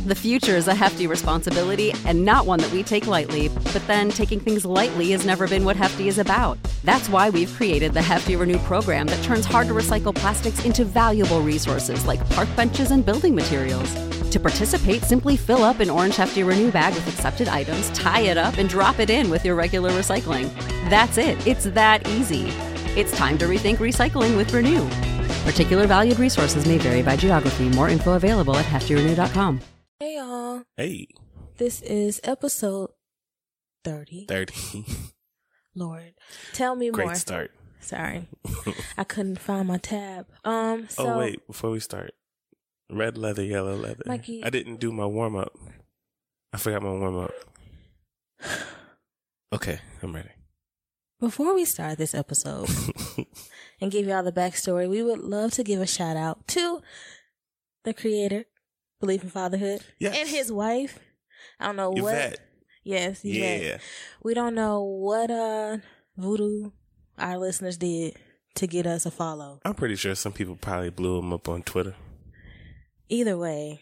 The future is a hefty responsibility and not one that we take lightly, but then taking things lightly has never been what Hefty is about. That's why we've created the Hefty Renew program that turns hard-to-recycle plastics into valuable resources like park benches and building materials. To participate, simply fill up an orange Hefty Renew bag with accepted items, tie it up, and drop it in with your regular recycling. That's it. It's that easy. It's time to rethink recycling with Renew. Particular valued resources may vary by geography. More info available at heftyrenew.com. Hey, y'all. Hey. This is episode 30. 30. Lord, tell me more. Great start. Sorry. I couldn't find my tab. Oh, wait. Before we start. Red leather, yellow leather. Mikey. I didn't do my warm-up. I forgot my warm-up. Okay, I'm ready. Before we start this episode and give y'all the backstory, we would love to give a shout out to the creator, Believe in Fatherhood, yes. and his wife. I don't know Yvette. what. Yes, Yvette. Yeah. We don't know what voodoo our listeners did to get us a follow. I'm pretty sure some people probably blew him up on Twitter. Either way,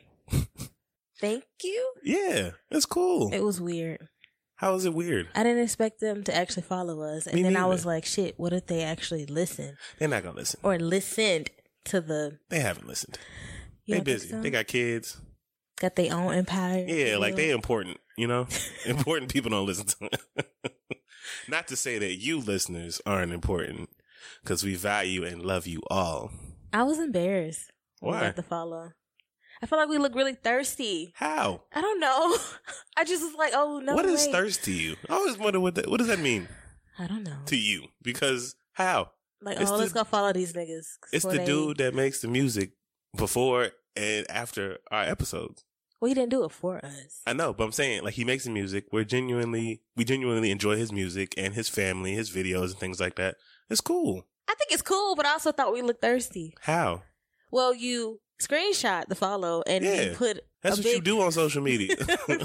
thank you. Yeah, it's cool. It was weird. How is it weird? I didn't expect them to actually follow us. And Me then neither. I was like, shit, what if they actually listen? They're not going to listen. Or listened to the... They haven't listened. You They don't think busy. so? They got kids. Got their own empire. Yeah, like they important, you know? Important people don't listen to them. Not to say that you listeners aren't important, because we value and love you all. I was embarrassed. when we Why? got the follow. I feel like we look really thirsty. How? I don't know. I just was like, oh, no What is way. thirst to you? I always wonder what does that mean I don't know. to you? Because how? Like, It's let's the- go follow these niggas. It's the dude that makes the music before and after our episodes. Well, he didn't do it for us. I know, but I'm saying, like, he makes the music. We genuinely enjoy his music and his family, his videos and things like that. It's cool. I think it's cool, but I also thought we looked thirsty. How? Well, you screenshot the follow and Yeah. you put That's a what you big... do on social media.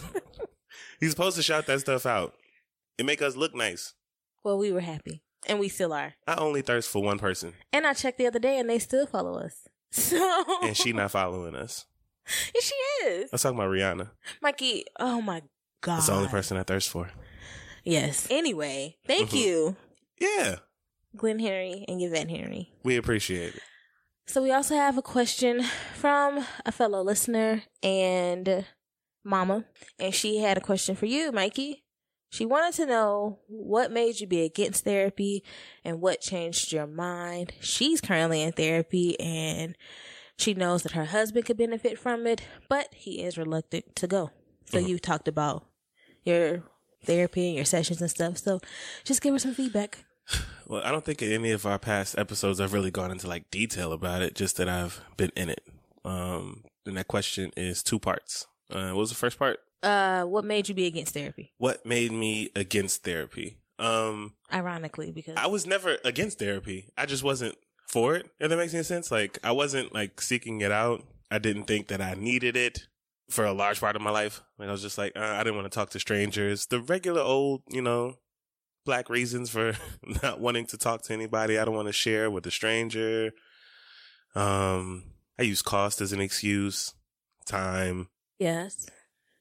You're supposed to shout that stuff out. It make us look nice. Well, we were happy. And we still are. I only thirst for one person, And I checked the other day and they still follow us. So... and she not following us. Yeah, she is. Let's talk about Rihanna. Mikey, oh my God. That's the only person I thirst for. Yes. Anyway, thank Mhm. you, Yeah, Glenn Henry and Yvette Henry. we appreciate it. So we also have a question from a fellow listener and mama. And she had a question for you, Mikey. She wanted to know what made you be against therapy and what changed your mind. She's currently in therapy and she knows that her husband could benefit from it, but he is reluctant to go. So you talked about your therapy and your sessions and stuff. So just give her some feedback. Well, I don't think in any of our past episodes I've really gone into like detail about it, just that I've been in it. And that question is 2 parts. What was the first part? What made you be against therapy? What made me against therapy? Ironically, because I was never against therapy. I just wasn't for it, if that makes any sense. Like, I wasn't like seeking it out. I didn't think that I needed it for a large part of my life. Like, I was just like, I didn't want to talk to strangers. The regular old, Black reasons for not wanting to talk to anybody. I don't want to share with a stranger. I use cost as an excuse. Time. yes.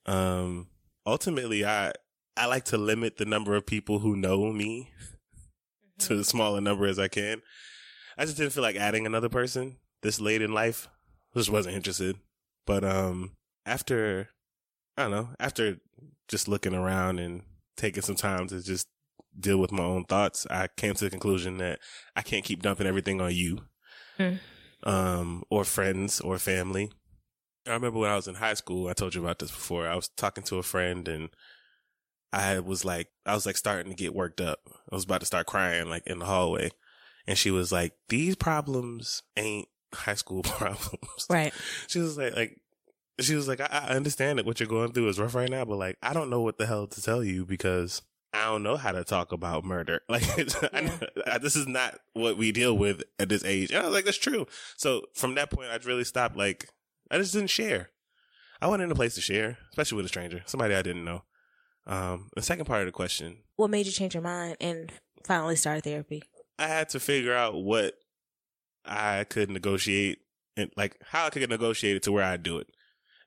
Ultimately, I like to limit the number of people who know me to as small a number as I can. I just didn't feel like adding another person this late in life. Just wasn't interested. But after just looking around and taking some time to just deal with my own thoughts, I came to the conclusion that I can't keep dumping everything on you, or friends or family. I remember when I was in high school, I told you about this before. I was talking to a friend and I was like starting to get worked up. I was about to start crying like in the hallway. And she was like, these problems ain't high school problems. Right. She was like, I understand that what you're going through is rough right now, but like, I don't know what the hell to tell you because I don't know how to talk about murder. Like, this is not what we deal with at this age. And I was like, that's true. So from that point, I really stopped. Like, I just didn't share. I wasn't in a place to share, especially with a stranger, somebody I didn't know. The second part of the question. What made you change your mind and finally start therapy? I had to figure out what I could negotiate and like how I could negotiate it to where I do it.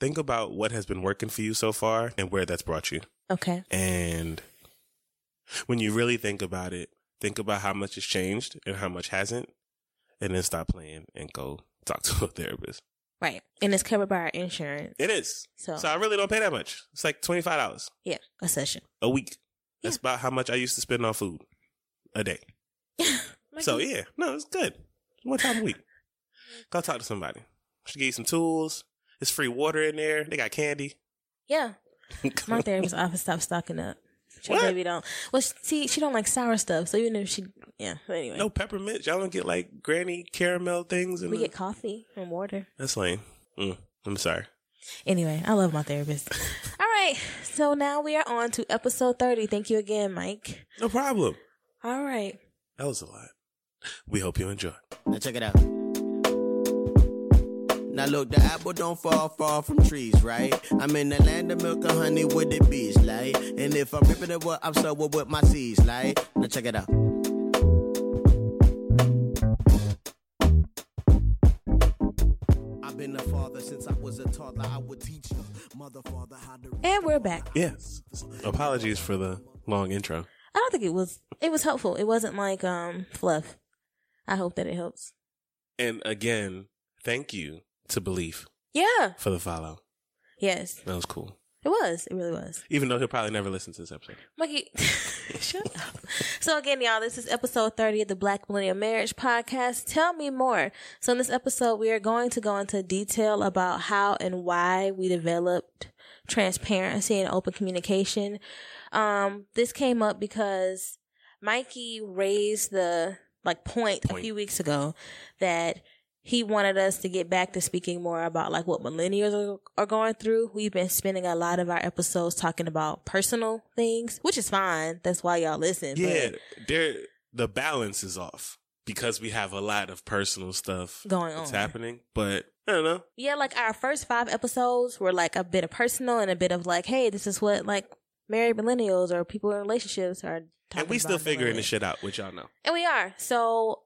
think about what has been working for you so far and where that's brought you. Okay. And when you really think about it, think about how much has changed and how much hasn't, and then stop playing and go talk to a therapist. Right. And it's covered by our insurance. It is. So I really don't pay that much. It's like $25 yeah, a session. a week. Yeah. That's about how much I used to spend on food a day. So yeah, no, it's good. One time a week. Go talk to somebody. She give you some tools. There's free water in there. They got candy. Yeah. My therapist's office stopped stocking up. She What? baby don't. Well, see, she don't like sour stuff. So even if she, yeah. But anyway, No peppermint. Y'all don't get like granny caramel things. we get coffee and water. That's lame. I'm sorry. Anyway, I love my therapist. All right. So now we are on to episode 30. Thank you again, Mike. No problem. All right. That was a lot. We hope you enjoy. Now check it out. Now look, the apple don't fall far from trees, right? I'm in the land of milk and honey with the bees, like. And if I'm ripping it, I'm so with my seeds, like. Now check it out. I've been a father since I was a toddler. I would teach the mother father how to. And we're back. Yes. Apologies for the long intro. I don't think it was helpful. It wasn't like fluff. I hope that it helps. And again, thank you to Belief Yeah. for the follow. Yes. That was cool. It was. It really was. Even though he'll probably never listen to this episode. Mikey, shut up. So again, y'all, this is episode 30 of the Black Millennial Marriage Podcast. Tell me more. So in this episode, we are going to go into detail about how and why we developed transparency and open communication. This came up because Mikey raised the point a few weeks ago that he wanted us to get back to speaking more about like what millennials are going through. We've been spending a lot of our episodes talking about personal things, which is fine. That's why y'all listen. Yeah, the balance is off because we have a lot of personal stuff going on. That's happening, but I don't know. Yeah, like our first 5 episodes were like a bit of personal and a bit of like, hey, this is what like married millennials or people in relationships are talking about. And we still figuring this shit out, which y'all know. And we are. So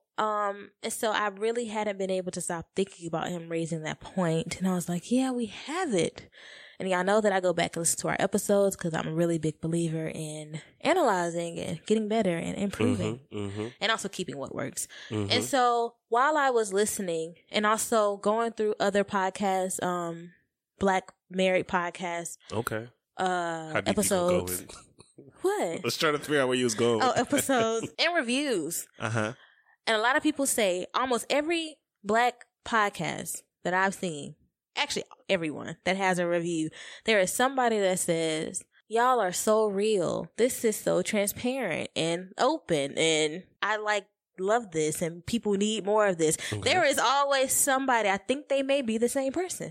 I really hadn't been able to stop thinking about him raising that point. And I was like, yeah, we have it. And y'all know that I go back and listen to our episodes because I'm a really big believer in analyzing and getting better and improving and also keeping what works. And so while I was listening and also going through other podcasts, Black married podcasts. Okay. Episodes. What? Let's try to figure out where you was going. Oh, episodes and reviews. Uh-huh. And a lot of people say almost every Black podcast that I've seen, actually everyone that has a review, there is somebody that says, y'all are so real. This is so transparent and open. And I love this and people need more of this. Okay. There is always somebody, I think they may be the same person,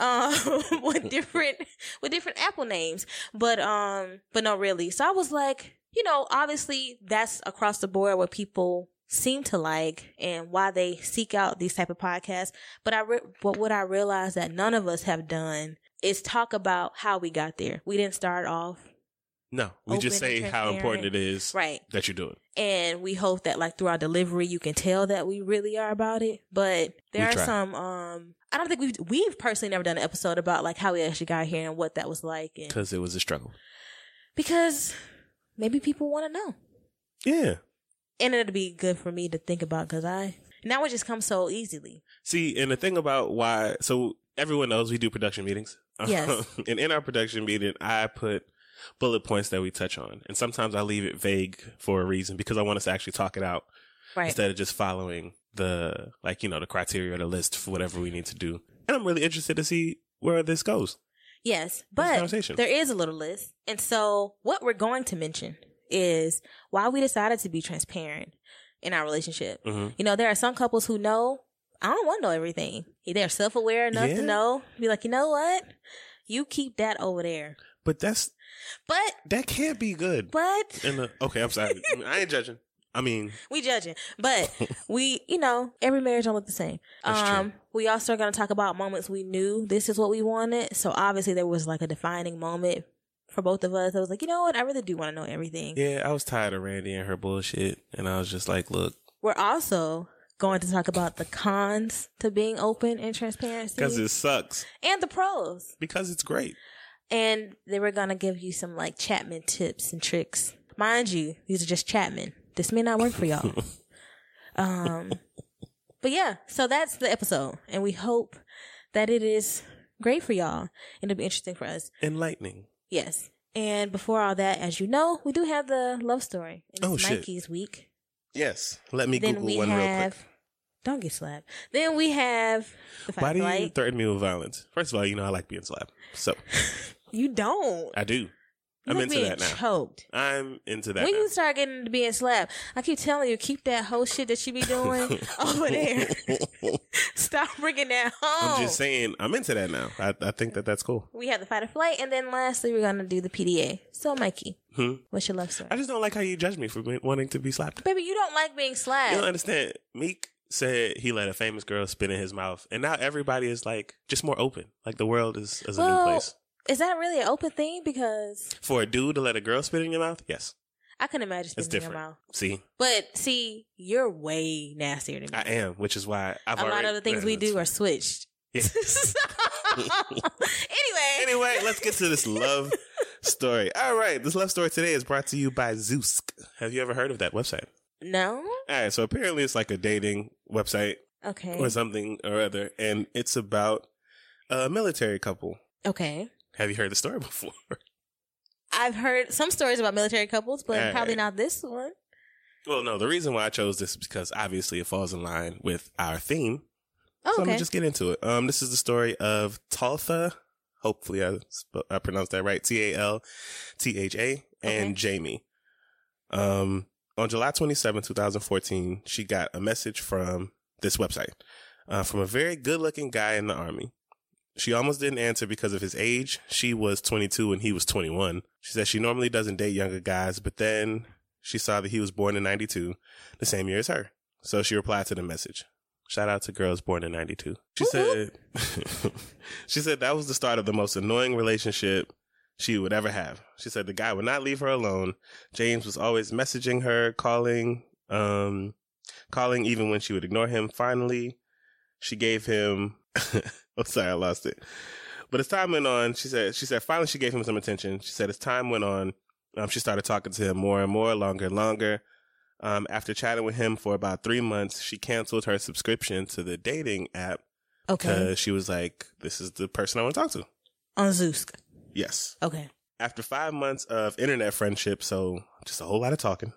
with different Apple names, but no, really. So I was like, obviously that's across the board what people seem to like and why they seek out these type of podcasts. But what I realized that none of us have done is talk about how we got there. We didn't start off. No, we just say how important it is that you're doing. And we hope that like through our delivery, you can tell that we really are about it. But there are some, I don't think we've personally never done an episode about like how we actually got here and what that was like. Because it was a struggle. Because maybe people want to know. Yeah. And it'd be good for me to think about because now it just comes so easily. See, and the thing about why, so everyone knows we do production meetings. Yes. And in our production meeting, I put bullet points that we touch on. And sometimes I leave it vague for a reason because I want us to actually talk it out. Right. Instead of just following the criteria or the list for whatever we need to do. And I'm really interested to see where this goes. Yes. But there is a little list. And so what we're going to mention is why we decided to be transparent in our relationship. Mm-hmm. There are some couples who know, I don't want to know everything. They're self-aware enough to know, be like, you know what? You keep that over there. But that can't be good. But okay, I'm sorry. I ain't judging. I mean, we judging, but we, every marriage don't look the same. That's true. We also are going to talk about moments we knew this is what we wanted. So obviously there was like a defining moment for both of us. I was like, you know what? I really do want to know everything. Yeah, I was tired of Randy and her bullshit. And I was just like, look. We're also going to talk about the cons to being open and transparency. Because it sucks. And the pros. Because it's great. And they were going to give you some like Chapman tips and tricks. Mind you, these are just Chapman. This may not work for y'all. But yeah, so that's the episode. And we hope that it is great for y'all. And it'll be interesting for us. Enlightening. Yes. And before all that, as you know, we do have the love story. And it's Mikey's week. Yes. Let me Google one real quick. Don't get slapped. Then we have the Fight Why do Flight. you threaten me with violence? First of all, you know I like being slapped. So you don't. I do. I'm into that now. Choked. I'm into that when now. you start getting to being slapped, I keep telling you, keep that whole shit that you be doing over there. Stop bringing that home. I'm just saying, I'm into that now. I think that's cool. We have the Fight or Flight, and then lastly, we're going to do the PDA. So, Mikey, what's your love story? I just don't like how you judge me for wanting to be slapped. Baby, you don't like being slapped. You don't understand. Meek said he let a famous girl spit in his mouth, and now everybody is like just more open. Like the world is a new place. Is that really an open thing? Because for a dude to let a girl spit in your mouth, yes. I couldn't imagine spitting in your mouth. See? But see, you're way nastier than me. I am, which is why a lot of the things we do are switched. Yeah. Anyway, let's get to this love story. All right, this love story today is brought to you by Zoosk. Have you ever heard of that website? No. All right, so apparently it's like a dating website. Okay. Or something or other, and it's about a military couple. Okay. Have you heard the story before? I've heard some stories about military couples, but probably not this one. Well, no, the reason why I chose this is because obviously it falls in line with our theme. Oh, so okay. I'm going to just get into it. This is the story of Taltha, hopefully I pronounced that right, Taltha, and Jamie. On July 27, 2014, she got a message from this website from a very good-looking guy in the Army. She almost didn't answer because of his age. She was 22 and he was 21. She said she normally doesn't date younger guys, but then she saw that he was born in 92, the same year as her. So she replied to the message. Shout out to girls born in 92. She said that was the start of the most annoying relationship she would ever have. She said the guy would not leave her alone. James was always messaging her, calling even when she would ignore him. Finally, she gave him I'm sorry, I lost it. But as time went on, she said finally she gave him some attention. She said as time went on, she started talking to him more and more, longer and longer. After chatting with him for about 3 months, she canceled her subscription to the dating app. Okay. Because she was like, this is the person I want to talk to. On Zoosk. Yes. Okay. After 5 months of internet friendship, so just a whole lot of talking,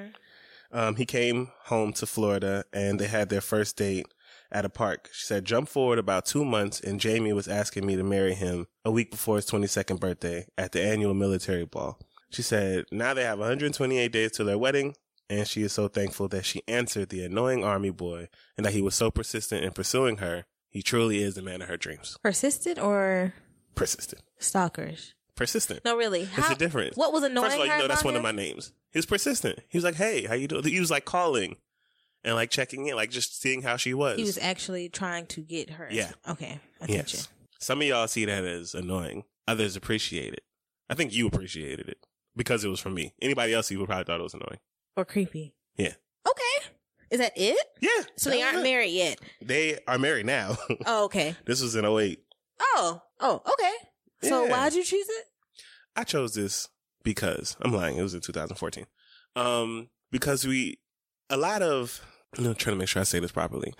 he came home to Florida and they had their first date at a park. She said, jump forward about 2 months and Jamie was asking me to marry him a week before his 22nd birthday at the annual military ball. She said, now they have 128 days to their wedding and she is so thankful that she answered the annoying Army boy and that he was so persistent in pursuing her. He truly is the man of her dreams. Persistent or? Persistent. Stalkers. Persistent. No, really. It's a difference. What was annoying? First of all, you know that's one him? of my names. He was persistent. He was like, hey, how you doing? He was like calling and like checking in, like just seeing how she was. He was actually trying to get her. Yeah. Okay. I get you. Some of y'all see that as annoying. Others appreciate it. I think you appreciated it because it was from me. Anybody else, you would probably thought it was annoying. Or creepy. Yeah. Okay. Is that it? Yeah. So they aren't married yet? They are married now. Oh, okay. This was in 2008. Oh, okay. So why'd you choose it? I chose this because, I'm lying, it was in 2014. Because I'm trying to make sure I say this properly.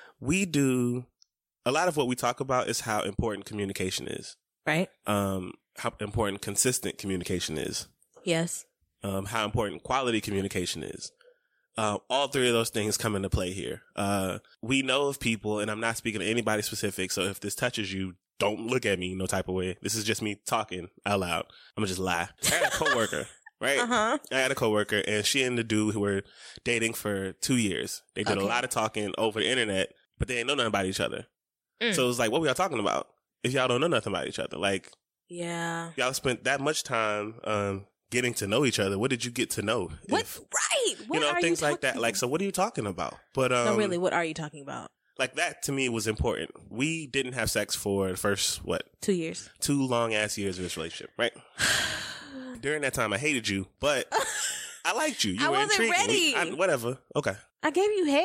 A lot of what we talk about is how important communication is. Right. How important consistent communication is. Yes. How important quality communication is. All three of those things come into play here. We know of people, and I'm not speaking to anybody specific, so if this touches you, don't look at me no type of way. This is just me talking out loud. I'm gonna just lie. I had a coworker, right? I had a coworker, and she and the dude who were dating for 2 years. They did a lot of talking over the internet, but they didn't know nothing about each other. So it was like, what were y'all talking about if y'all don't know nothing about each other? Like, yeah, y'all spent that much time getting to know each other. What did you get to know? What Things like that. Like, so what are you talking about? But no, really, what are you talking about? Like, that to me was important. We didn't have sex for the first 2 years, 2 long ass years of this relationship, right? During that time, I hated you, but I liked you. You I were wasn't intriguing. ready. Whatever. Okay. I gave you head.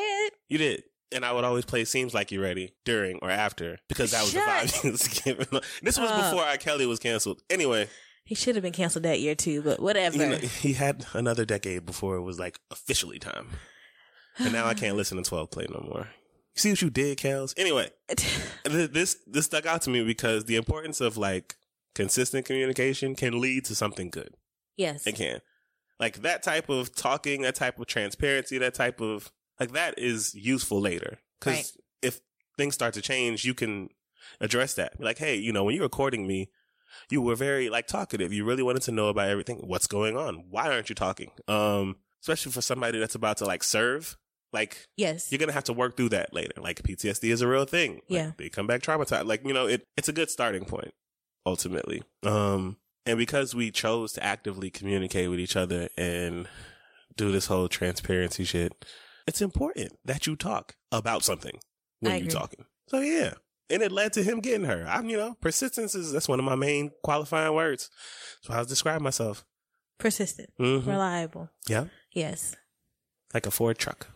You did. And I would always play Seems Like You're Ready during or after because that was the vibe he was giving. This was before R. Kelly was canceled. Anyway. He should have been canceled that year too, but whatever. You know, he had another decade before it was like officially time. And now I can't listen to 12 Play no more. You see what you did, Kels? Anyway, this stuck out to me because the importance of like consistent communication can lead to something good. Yes. It can. Like that type of talking, that type of transparency, that type of like that is useful later. Because if things start to change, you can address that. Like, hey, you know, when you're recording me, you were very like talkative. You really wanted to know about everything. What's going on? Why aren't you talking? Especially for somebody that's about to like serve. Like, yes, you're going to have to work through that later. Like PTSD is a real thing. Yeah. Like, they come back traumatized. Like, you know, it's a good starting point ultimately. And because we chose to actively communicate with each other and do this whole transparency shit, it's important that you talk about something when you're talking. So yeah. And it led to him getting her. Persistence that's one of my main qualifying words. That's how I was describing myself. Persistent. Mm-hmm. Reliable. Yeah. Yes. Like a Ford truck.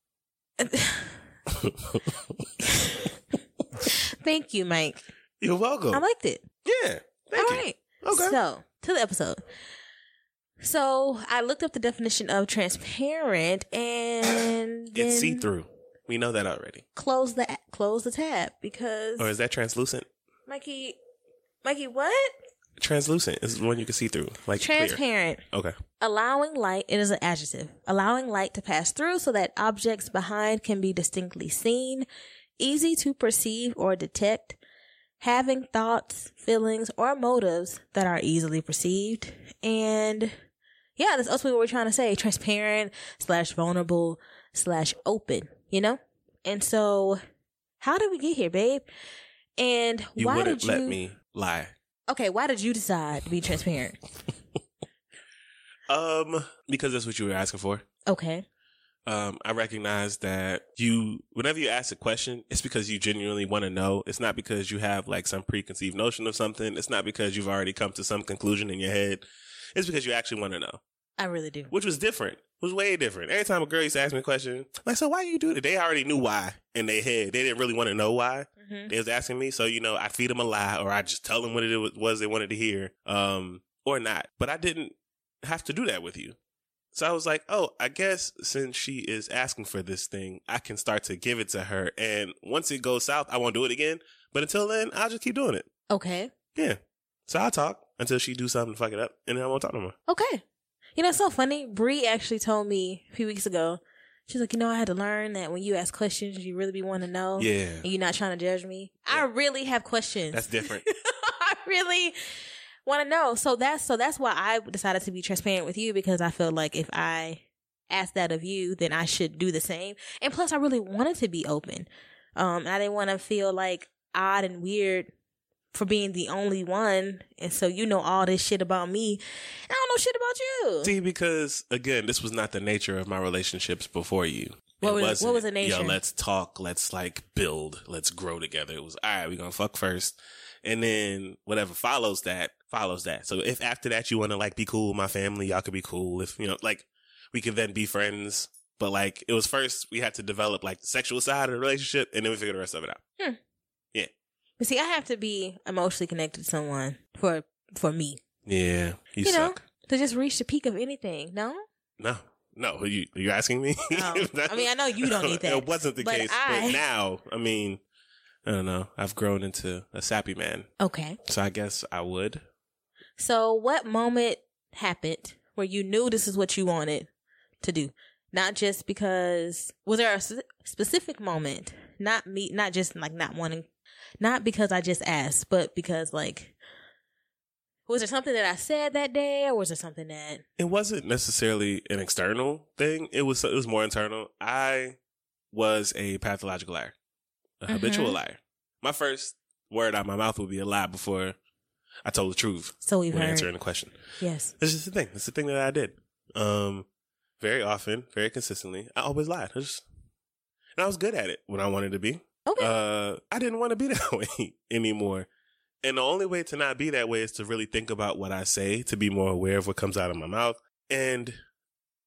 Thank you, Mike. You're welcome. I liked it. Yeah. Thank you. All right. Okay. So, to the episode. So, I looked up the definition of transparent and it's see-through. We know that already. Close the tab because... Or is that translucent? Mikey, what? Translucent is the one you can see through. Like transparent. Clear. Okay. Allowing light, it is an adjective. Allowing light to pass through so that objects behind can be distinctly seen. Easy to perceive or detect. Having thoughts, feelings, or motives that are easily perceived. And yeah, that's ultimately what we're trying to say. Transparent / vulnerable / open, you know? And so, how did we get here, babe? And you why wouldn't did you... let me lie. Okay, why did you decide to be transparent? Because that's what you were asking for. Okay. I recognize that whenever you ask a question, it's because you genuinely want to know. It's not because you have like some preconceived notion of something. It's not because you've already come to some conclusion in your head. It's because you actually want to know. I really do. Which was different. It was way different. Every time a girl used to ask me a question, like, so why you do that? They already knew why in their head. They didn't really want to know why. Mm-hmm. They was asking me. So, I feed them a lie or I just tell them what it was they wanted to hear, or not. But I didn't have to do that with you. So I was like, oh, I guess since she is asking for this thing, I can start to give it to her. And once it goes south, I won't do it again. But until then, I'll just keep doing it. Okay. Yeah. So I'll talk until she do something to fuck it up. And then I won't talk no more. Okay. It's so funny. Bree actually told me a few weeks ago, she's like, I had to learn that when you ask questions, you really be wanting to know. Yeah. And you're not trying to judge me. Yeah. I really have questions. That's different. I really want to know. So that's why I decided to be transparent with you, because I feel like if I ask that of you, then I should do the same. And plus, I really wanted to be open. I didn't want to feel like odd and weird for being the only one. And so all this shit about me. I don't know shit about you. See, because again, this was not the nature of my relationships before you. What was the nature? Let's talk. Let's build. Let's grow together. It was, all right, we're going to fuck first. And then whatever follows that. So if after that you want to be cool with my family, y'all could be cool. If, we could then be friends. But it was first we had to develop the sexual side of the relationship and then we figured the rest of it out. Yeah. But see, I have to be emotionally connected to someone for me. Yeah. You suck. To just reach the peak of anything. No? No. You're asking me? I know you don't need that. It wasn't the case. But now, I don't know. I've grown into a sappy man. Okay. So I guess I would. So what moment happened where you knew this is what you wanted to do? Not just because, was there a specific moment? Not just not wanting, not because I just asked, but because was there something that I said that day, or was there something that... It wasn't necessarily an external thing. It was more internal. I was a pathological liar. A habitual liar. My first word out of my mouth would be a lie before I told the truth. So we've heard. Answering the question. Yes. It's just the thing. It's the thing that I did. Very often, very consistently. I always lied. And I was good at it when I wanted to be. Okay. I didn't want to be that way anymore. And the only way to not be that way is to really think about what I say, to be more aware of what comes out of my mouth. And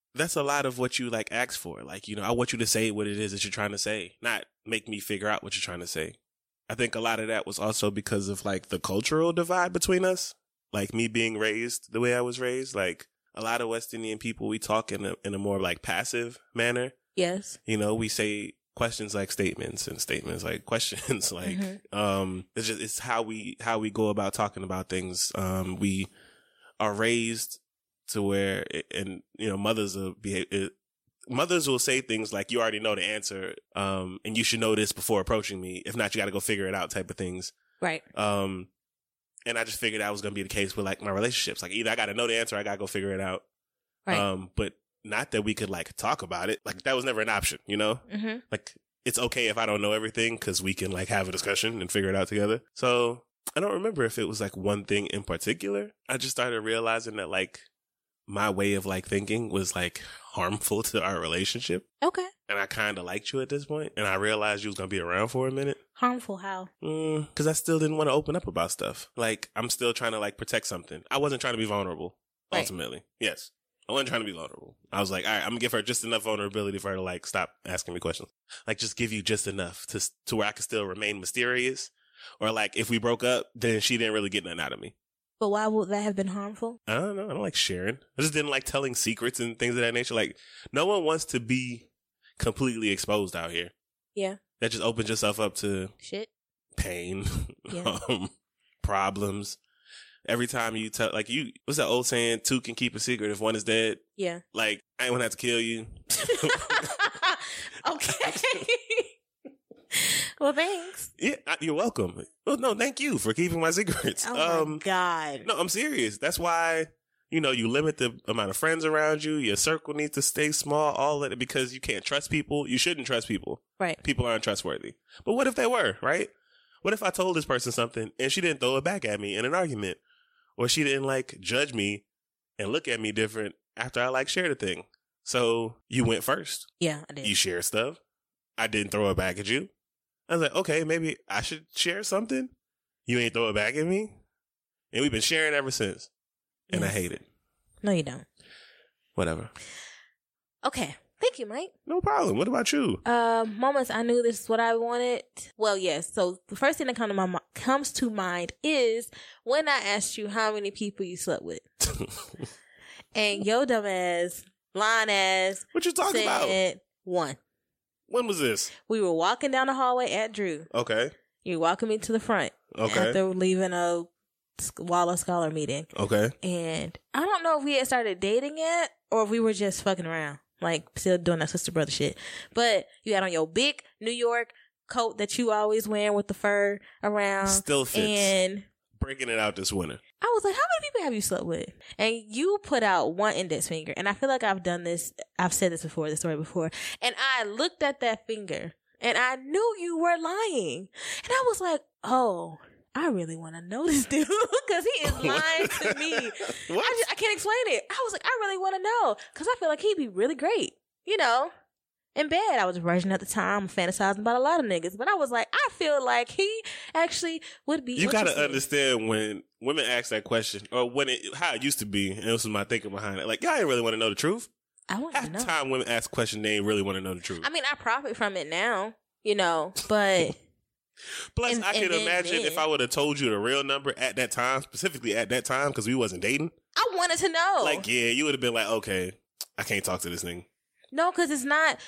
that's a lot of what you like ask for. Like, you know, I want you to say what it is that you're trying to say, not make me figure out what you're trying to say. I think a lot of that was also because of like the cultural divide between us. Like me being raised the way I was raised, like a lot of West Indian people, we talk in a more like passive manner. Yes. You know, we say questions like statements and statements like questions. Like, it's how we go about talking about things. We are raised to where, and you know, mothers will say things like, you already know the answer, and you should know this before approaching me. If not, you got to go figure it out type of things. Right. And I just figured that was going to be the case with like my relationships. Like either I got to know the answer, or I got to go figure it out. Right. But not that we could like talk about it. Like that was never an option, you know? Mm-hmm. Like it's okay if I don't know everything because we can like have a discussion and figure it out together. So I don't remember if it was like one thing in particular. I just started realizing that like my way of like thinking was like harmful to our relationship. Okay. And I kind of liked you at this point, and I realized you was going to be around for a minute. Harmful how? Because I still didn't want to open up about stuff. Like, I'm still trying to, like, protect something. I wasn't trying to be vulnerable, ultimately. Right. Yes. I wasn't trying to be vulnerable. I was like, all right, I'm going to give her just enough vulnerability for her to, like, stop asking me questions. Like, just give you just enough to where I could still remain mysterious. Or, like, if we broke up, then she didn't really get nothing out of me. But why would that have been harmful? I don't know. I don't like sharing. I just didn't like telling secrets and things of that nature. Like, no one wants to be completely exposed out here. Yeah. That just opens yourself up to shit, pain, yeah. Problems. Every time you tell, like, what's that old saying? Two can keep a secret if one is dead. Yeah. Like, I ain't gonna have to kill you. Okay. Well, thanks. Yeah, you're welcome. Well, no, thank you for keeping my secrets. Oh my God. No, I'm serious. That's why, you know, you limit the amount of friends around you. Your circle needs to stay small, all of it, because you can't trust people. You shouldn't trust people. Right. People aren't trustworthy. But what if they were, right? What if I told this person something and she didn't throw it back at me in an argument? Or she didn't, like, judge me and look at me different after I, like, shared a thing? So you went first. Yeah, I did. You shared stuff. I didn't throw it back at you. I was like, okay, maybe I should share something. You ain't throw it back at me. And we've been sharing ever since. And yes. I hate it. No, you don't. Whatever. Okay. Thank you, Mike. No problem. What about you? Moments I knew this is what I wanted. Well, yes. So the first thing that comes to mind is when I asked you how many people you slept with. And your dumb ass, lying ass. What you talking about? One. When was this? We were walking down the hallway at Drew. Okay. You were walking me to the front. Okay. After leaving a Wallace Scholar meeting. Okay. And I don't know if we had started dating yet or if we were just fucking around. Like, still doing that sister brother shit. But you had on your big New York coat that you always wear with the fur around. Still fits. And breaking it out this winter. I was like, how many people have you slept with? And you put out one index finger. And I feel like I've said this before, this story before. And I looked at that finger and I knew you were lying. And I was like, oh, I really want to know this dude because he is lying to me. What? I can't explain it. I was like, I really want to know because I feel like he'd be really great, you know. In bed, I was a virgin at the time, fantasizing about a lot of niggas. But I was like, I feel like he actually would be. You got to understand when women ask that question, or how it used to be, and this was my thinking behind it. Like, y'all ain't really want to know the truth. I want to know. Half the time women ask questions, they ain't really want to know the truth. I mean, I profit from it now, you know, but. Plus, I can imagine if I would have told you the real number at that time, specifically at that time, because we wasn't dating. I wanted to know. Like, yeah, you would have been like, okay, I can't talk to this nigga. No, because it's not,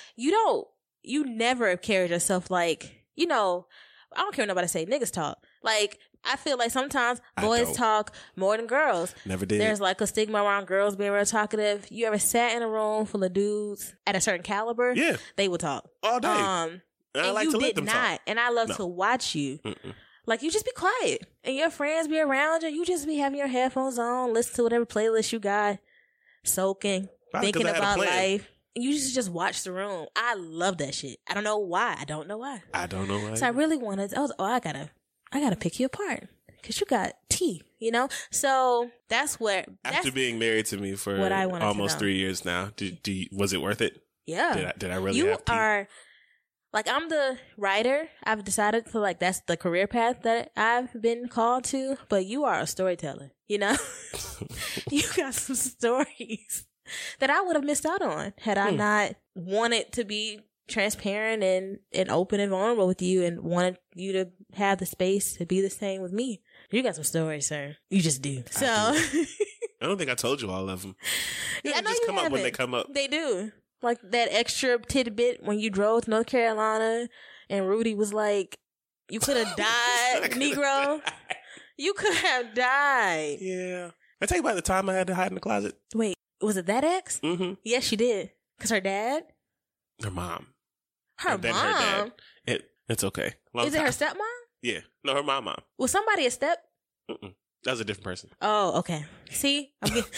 you never have carried yourself like, you know, I don't care what nobody say, niggas talk. Like, I feel like sometimes boys talk more than girls. Never did. There's like a stigma around girls being real talkative. You ever sat in a room full of dudes at a certain caliber? Yeah. They would talk. All day. And I like to let them talk. And I love to watch you. Mm-mm. Like, you just be quiet. And your friends be around you. You just be having your headphones on, listen to whatever playlist you got, soaking, thinking about life. You just watch the room. I love that shit. I don't know why. I don't know why. So I really wanted, I gotta pick you apart. Cause you got tea, you know? So that's after being married to me for almost 3 years now, was it worth it? Yeah. Did I really have tea? Like, I'm the writer. I've decided to, like, that's the career path that I've been called to. But you are a storyteller, you know? You got some stories. that I would have missed out on had I not wanted to be transparent and open and vulnerable with you and wanted you to have the space to be the same with me. You got some stories, sir. You just do. So I don't think I told you all of them. Yeah, I know just you come up when haven't. they come up. They do. Like that extra tidbit when you drove to North Carolina and Rudy was like, you could have died, Negro. You could have died. Yeah. I tell you about the time I had to hide in the closet. Wait, was it that ex? Mm-hmm. Yes, she did. Because her dad? Her mom. Her And then mom? her dad. It's okay. Long Is it time. her stepmom? Yeah. No, her mom. Was somebody a step? Mm-mm. That was a different person. Oh, okay. See?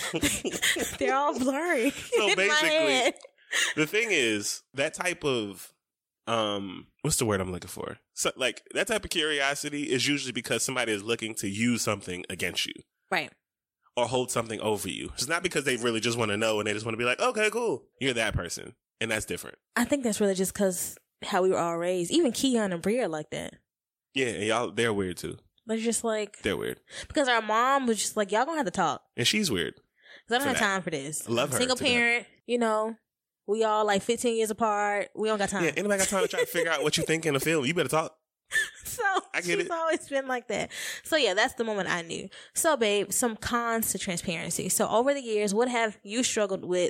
They're all blurry So in my basically, head. the thing is, that type of, what's the word I'm looking for? So, like, that type of curiosity is usually because somebody is looking to use something against you. Right. Or hold something over you. It's not because they really just want to know and they just want to be like, okay, cool. You're that person. And that's different. I think that's really just because how we were all raised. Even Keon and Bria are like that. Yeah, and y'all, they're weird too. They're just like, They're weird. because our mom was just like, y'all gonna have to talk. And she's weird. Because I don't For have that. time for this. I love her Single to that. parent, you know, we all like 15 years apart. We don't got time. Yeah, anybody got time to try to figure out what you think in a film? You better talk. So I get she's it. always been like that. So yeah, that's the moment I knew. So babe, some cons to transparency. So over the years, what have you struggled with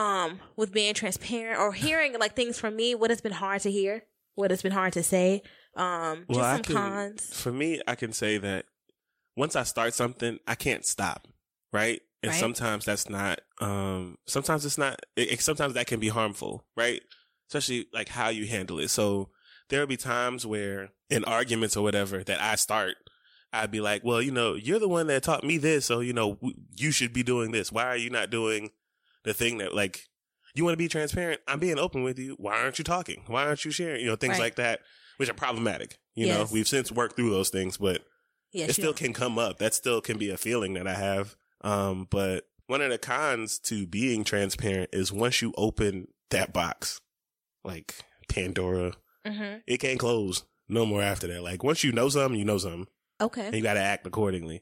being transparent or hearing like things from me? What has been hard to hear? What has been hard to say? Just some cons. For me, I can say that once I start something, I can't stop. Right? And Right. sometimes that's not, sometimes it's not, sometimes that can be harmful, right? Especially like how you handle it. So there'll be times where in arguments or whatever that I start, I'd be like, well, you know, you're the one that taught me this. So, you know, you should be doing this. Why are you not doing the thing that like, you want to be transparent? I'm being open with you. Why aren't you talking? Why aren't you sharing? You know, things Right. like that, which are problematic. You know, Yes. we've since worked through those things, but Yes, it still can come up. That still can be a feeling that I have. But one of the cons to being transparent is once you open that box, like Pandora, it can't close no more after that. Like once you know something, you know something. Okay. And you got to act accordingly.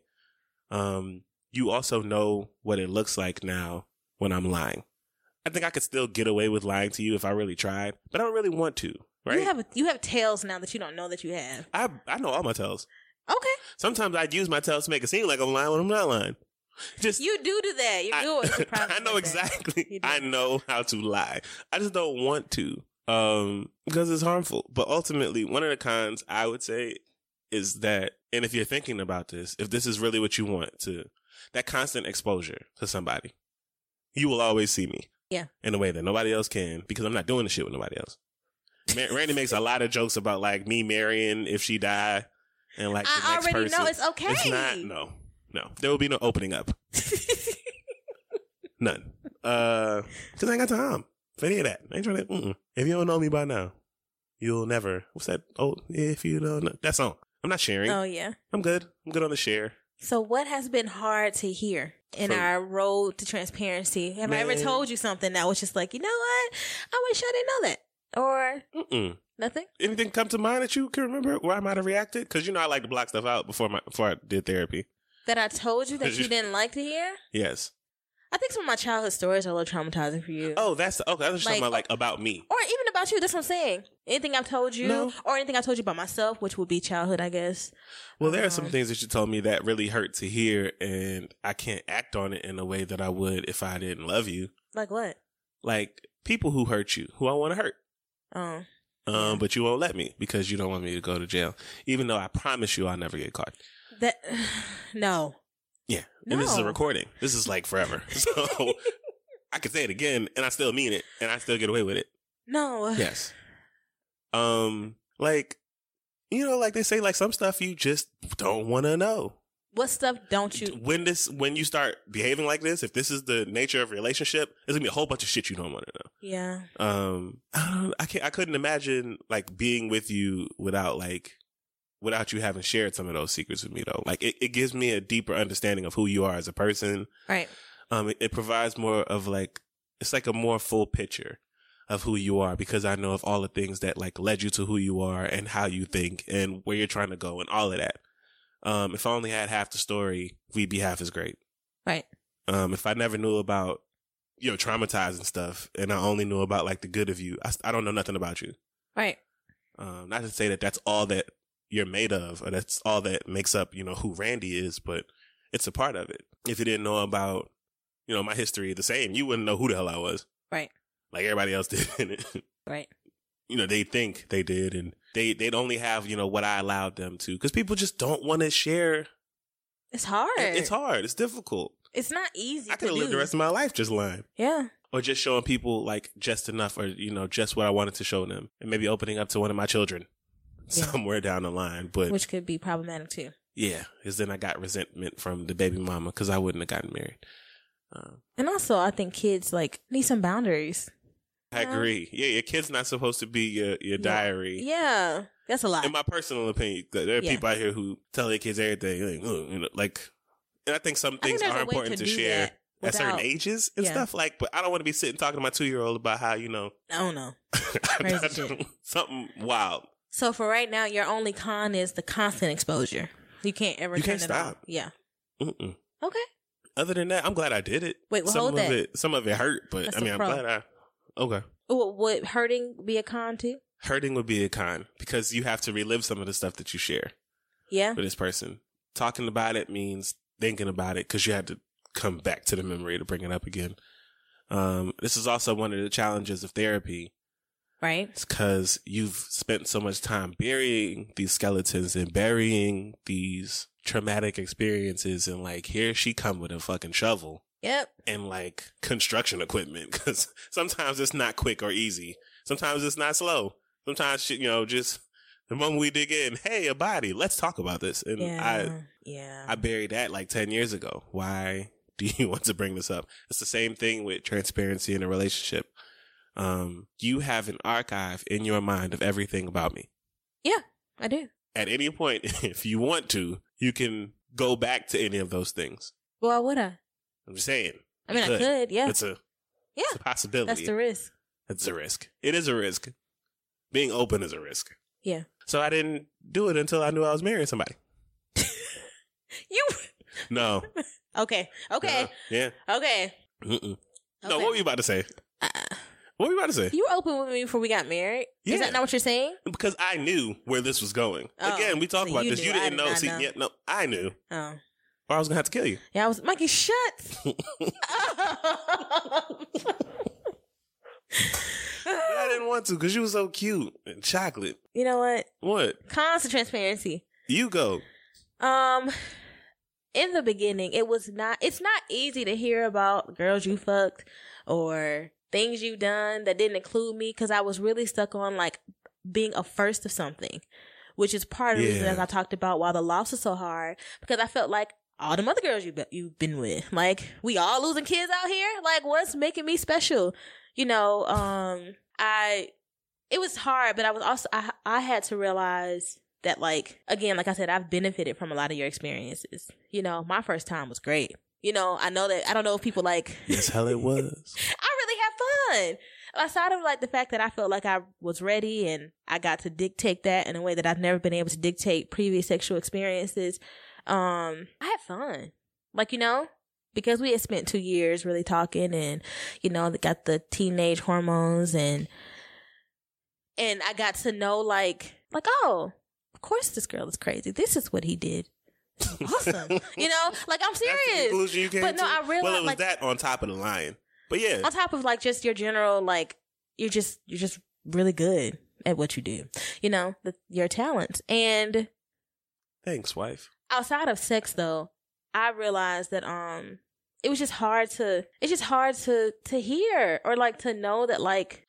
You also know what it looks like now when I'm lying. I think I could still get away with lying to you if I really tried, but I don't really want to, right? You have tales now that you don't know that you have. I know all my tells. Okay. Sometimes I'd use my tells to make it seem like I'm lying when I'm not lying. Just You do that. You do it. I know like that. exactly. You do. I know how to lie. I just don't want to because it's harmful. But ultimately, one of the cons I would say is that, and if you're thinking about this, if this is really what you want to, that constant exposure to somebody, you will always see me. Yeah. In a way that nobody else can because I'm not doing the shit with nobody else. Randy makes a lot of jokes about like me marrying if she die and like the I next already person. know it's okay. It's not. No. There will be no opening up. None. Cause I ain't got time for any of that. I ain't trying to. If you don't know me by now, you'll never. What's that? Oh, if you don't know that song. I'm not sharing. Oh yeah. I'm good. I'm good on the share. So what has been hard to hear in our road to transparency? Have I ever Man. told you something that was just like, you know what? I wish I didn't know that. Or nothing? Anything come to mind that you can remember where I might have reacted? Because you know I like to block stuff out before I did therapy. That I told you that you didn't like to hear? Yes. I think some of my childhood stories are a little traumatizing for you. Oh, that's okay. I was just talking Like- about like about me. Or even about you. That's what I'm saying. Anything I've told you, No. or anything I told you about myself, which would be childhood, I guess. Well, there are some things that you told me that really hurt to hear, and I can't act on it in a way that I would if I didn't love you. Like what? Like people who hurt you, who I want to hurt. Oh. But you won't let me because you don't want me to go to jail, even though I promise you I'll never get caught. That, no. Yeah. And this is a No. recording. This is like forever. So I could say it again and I still mean it and I still get away with it. No. Yes. Like, you know, like they say, like some stuff you just don't want to know. What stuff don't you? When you start behaving like this, if this is the nature of a relationship, there's gonna be a whole bunch of shit you don't want to know. Yeah. I couldn't imagine like being with you without you having shared some of those secrets with me though. Like it gives me a deeper understanding of who you are as a person. Right. It provides more of like, it's like a more full picture of who you are because I know of all the things that like led you to who you are and how you think and where you're trying to go and all of that. If I only had half the story, we'd be half as great. Right. If I never knew about traumatized and stuff, and I only knew about like the good of you. I don't know nothing about you. Right. Not to say that that's all that you're made of, or that's all that makes up, who Randy is, but it's a part of it. If you didn't know about, my history the same, you wouldn't know who the hell I was. Right. Like everybody else did. Right. They think they did, and they'd only have, what I allowed them to, because people just don't want to share. It's hard. It's hard. It's difficult. It's not easy. I could have lived the rest of my life just lying. Yeah. Or just showing people like just enough, or, just what I wanted to show them, and maybe opening up to one of my children somewhere down the line. But which could be problematic too. Yeah. Because then I got resentment from the baby mama because I wouldn't have gotten married. And also, I think kids need some boundaries. I agree. Yeah, your kid's not supposed to be your diary. Yeah. That's a lot. In my personal opinion, there are people out here who tell their kids everything. And I think some things are important to share at certain ages and stuff. But I don't want to be sitting talking to my 2-year-old about how, Oh, no. Crazy shit. Something wild. So for right now, your only con is the constant exposure. You can't ever turn it off. Yeah. Mm-mm. Okay. Other than that, I'm glad I did it. Wait, well, hold that. Some of it hurt, but I'm glad okay. Would hurting be a con too? Hurting would be a con because you have to relive some of the stuff that you share. Yeah. With this person. Talking about it means thinking about it because you had to come back to the memory to bring it up again. This is also one of the challenges of therapy. Right. It's because you've spent so much time burying these skeletons and burying these traumatic experiences, and here she come with a fucking shovel. Yep. And construction equipment, because sometimes it's not quick or easy. Sometimes it's not slow. Sometimes shit, just the moment we dig in, hey, a body, let's talk about this. And I buried that 10 years ago. Why do you want to bring this up? It's the same thing with transparency in a relationship. You have an archive in your mind of everything about me. Yeah, I do. At any point, if you want to, you can go back to any of those things. Well, would I? I'm just saying. I mean, I could, yeah. It's a possibility. That's the risk. It's a risk. It is a risk. Being open is a risk. Yeah. So I didn't do it until I knew I was marrying somebody. No. Okay. Yeah. Okay. No, what were you about to say? What were you about to say? You were open with me before we got married. Yeah. Is that not what you're saying? Because I knew where this was going. Again, we talked about this. You didn't know. See, yeah, no, I knew. Oh. Or I was going to have to kill you. Yeah, Mikey, shut I didn't want to because you were so cute and chocolate. You know what? What? Constant transparency. You go. In the beginning, it's not easy to hear about girls you fucked or things you done that didn't include me, because I was really stuck on being a first of something, which is part of the reason, as I talked about, why the loss is so hard, because I felt like all them other girls you've been with, we all losing kids out here, what's making me special? It was hard, but I was also, I had to realize that, again, like I said, I've benefited from a lot of your experiences. My first time was great. I know that, I don't know if people Yes, hell it was. I really had fun. Aside of the fact that I felt like I was ready and I got to dictate that in a way that I've never been able to dictate previous sexual experiences. I had fun. Because we had spent 2 years really talking, and, they got the teenage hormones, and I got to know oh, of course this girl is crazy. This is what he did. Awesome. I'm serious. That's the conclusion you came but no, to? I realized well, it was that on top of the line. But yeah. On top of just your general, you're just really good at what you do. Your talents. And thanks, wife. Outside of sex though, I realized that it's just hard to hear or to know that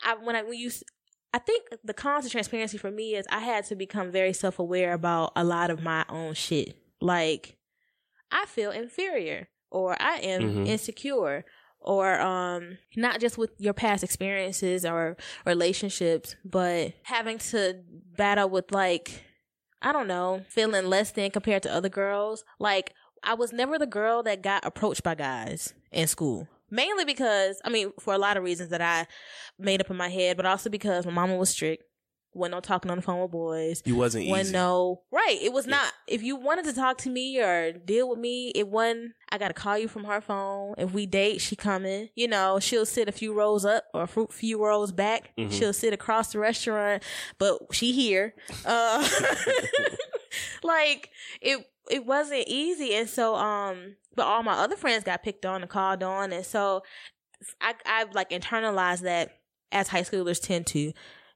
I think the constant transparency for me is I had to become very self-aware about a lot of my own shit. I feel inferior, or I am insecure, or not just with your past experiences or relationships, but having to battle with I don't know, feeling less than compared to other girls. I was never the girl that got approached by guys in school. Mainly because, for a lot of reasons that I made up in my head, but also because my mama was strict, Wasn't no talking on the phone with boys. You wasn't easy. Right. It was not. If you wanted to talk to me or deal with me, it wasn't, I got to call you from her phone. If we date, she coming. You know, she'll sit a few rows up or a few rows back. Mm-hmm. She'll sit across the restaurant, but she here. Like, it wasn't easy. And so, but all my other friends got picked on and called on. And so I've like internalized that, as high schoolers tend to,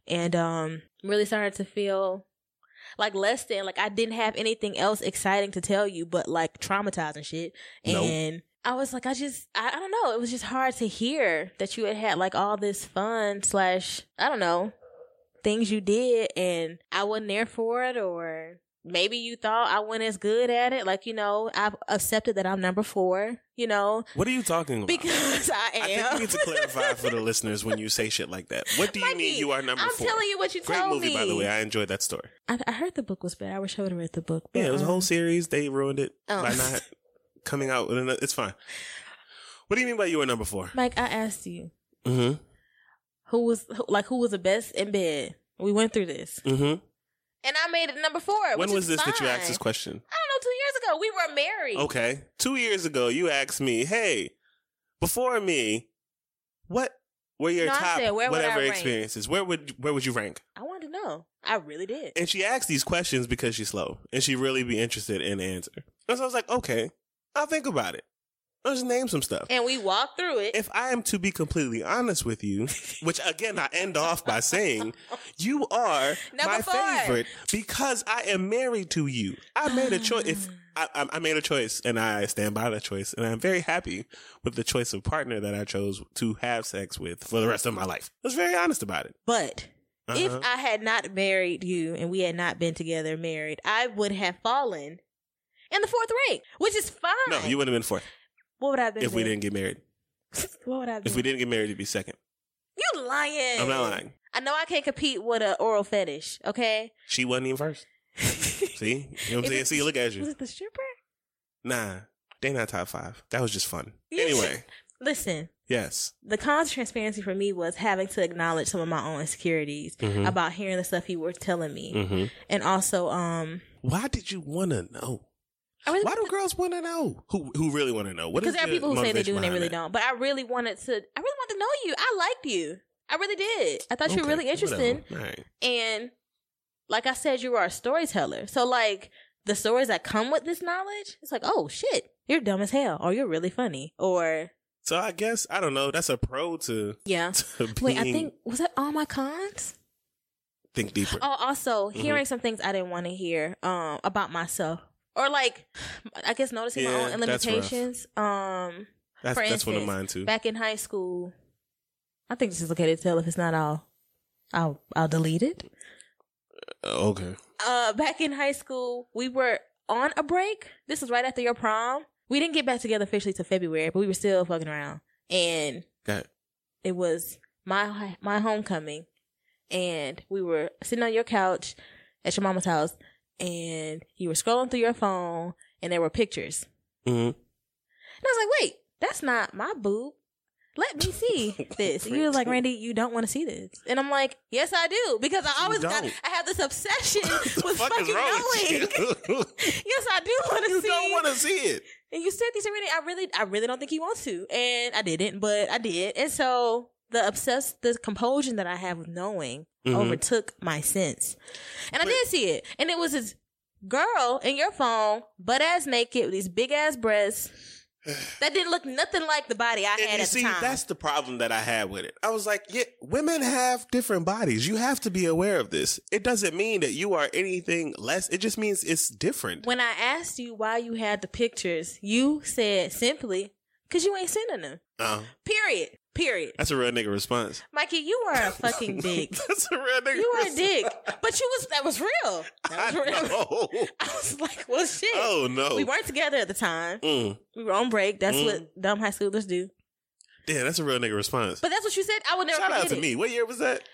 and really started to feel like less than, like I didn't have anything else exciting to tell you but like traumatizing shit. And I was like, I don't know, it was just hard to hear that you had like all this fun / I don't know, things you did and I wasn't there for it, or maybe you thought I wasn't as good at it. Like, you know, I've accepted that I'm number 4, you know. What are you talking about? Because I am. I think you need to clarify for the listeners when you say shit like that. What do you mean you are number 4? I'm telling you what you Great told me. Great movie, by the way. I enjoyed that story. I heard the book was bad. I wish I would have read the book. But, yeah, it was a whole series. They ruined it by not coming out with another. It's fine. What do you mean by you were number 4? Mike, I asked you. Mm-hmm. Who was the best in bed? We went through this. Mm-hmm. And I made it number 4. When was this that you asked this question? I don't know, 2 years ago. We were married. Okay. 2 years ago, you asked me, hey, before me, what were your top whatever experiences? Where would you rank? I wanted to know. I really did. And she asked these questions because she's slow. And she really be interested in the answer. And so I was like, okay, I'll think about it. I'll just name some stuff. And we walked through it. If I am to be completely honest with you, which again, I end off by saying, you are my favorite because I am married to you. I made a choice. I made a choice and I stand by that choice. And I'm very happy with the choice of partner that I chose to have sex with for the rest of my life. I was very honest about it. But if I had not married you and we had not been together married, I would have fallen in the 4th rank, which is fine. No, you wouldn't have been 4th. What would I have been? If we didn't get married. What would I have been? If we didn't get married, it'd be 2nd. You lying. I'm not lying. I know I can't compete with an oral fetish, okay? She wasn't even 1st. See? You know what I'm saying? See, look at you. Was it the stripper? Nah, they not top 5. That was just fun. Anyway. Listen. Yes. The cause of transparency for me was having to acknowledge some of my own insecurities about hearing the stuff you were telling me. Mm-hmm. And also, why did you want to know? Why do girls want to know? Who really want to know? Because there are people who say they do and they really don't. But I really wanted to know you. I liked you. I really did. I thought you were really interesting. Right. And like I said, you were a storyteller. So like the stories that come with this knowledge, it's like, oh shit, you're dumb as hell, or you're really funny, or. So I guess, I don't know, that's a pro to. Yeah. Wait, I think, was that all my cons? Think deeper. Oh, also hearing some things I didn't want to hear about myself. Or like, I guess noticing my own limitations. That's one of mine too. Back in high school, I think this is okay to tell. If it's not, I'll delete it. Okay. Back in high school, we were on a break. This was right after your prom. We didn't get back together officially till February, but we were still fucking around. And it was my homecoming, and we were sitting on your couch at your mama's house. And you were scrolling through your phone, and there were pictures. Mm-hmm. And I was like, wait, that's not my boob. Let me see this. And you were like, Randy, you don't want to see this. And I'm like, yes, I do. Because I have this obsession with fucking knowing. Yes, I do want to see it. You don't want to see it. And you said these already. I really don't think he wants to. And I didn't, but I did. And so the compulsion that I have with knowing overtook my sense. And I did see it. And it was this girl in your phone, butt ass naked with these big ass breasts that didn't look nothing like the body I had at the time. That's the problem that I had with it. I was like, yeah, women have different bodies. You have to be aware of this. It doesn't mean that you are anything less. It just means it's different. When I asked you why you had the pictures, you said simply, because you ain't sending them. Period. That's a real nigga response. Mikey, you are a fucking dick. That's a real nigga You are response. a dick. But that was real. That was real. Know. I was like, well, shit. Oh, no. We weren't together at the time. We were on break. That's what dumb high schoolers do. Yeah, that's a real nigga response. But that's what you said. I would never forget it. Shout out to me. What year was that?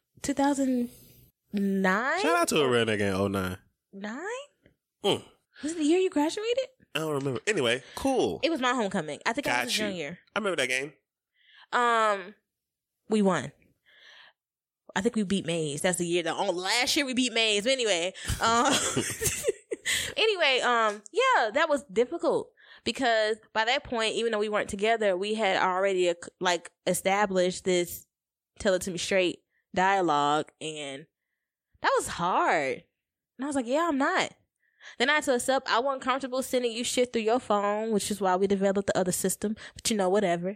2009? Shout out to a real nigga in 2009. 9? Was it the year you graduated? I don't remember. Anyway, cool. It was my homecoming. I think I was a junior. I remember that game. We won. I think we beat Maze. That's the year. Last year we beat Maze. But anyway, yeah, that was difficult because by that point, even though we weren't together, we had already like established this tell it to me straight dialogue, and that was hard. And I was like, yeah, I'm not. Then I had to accept I wasn't comfortable sending you shit through your phone, which is why we developed the other system. But whatever.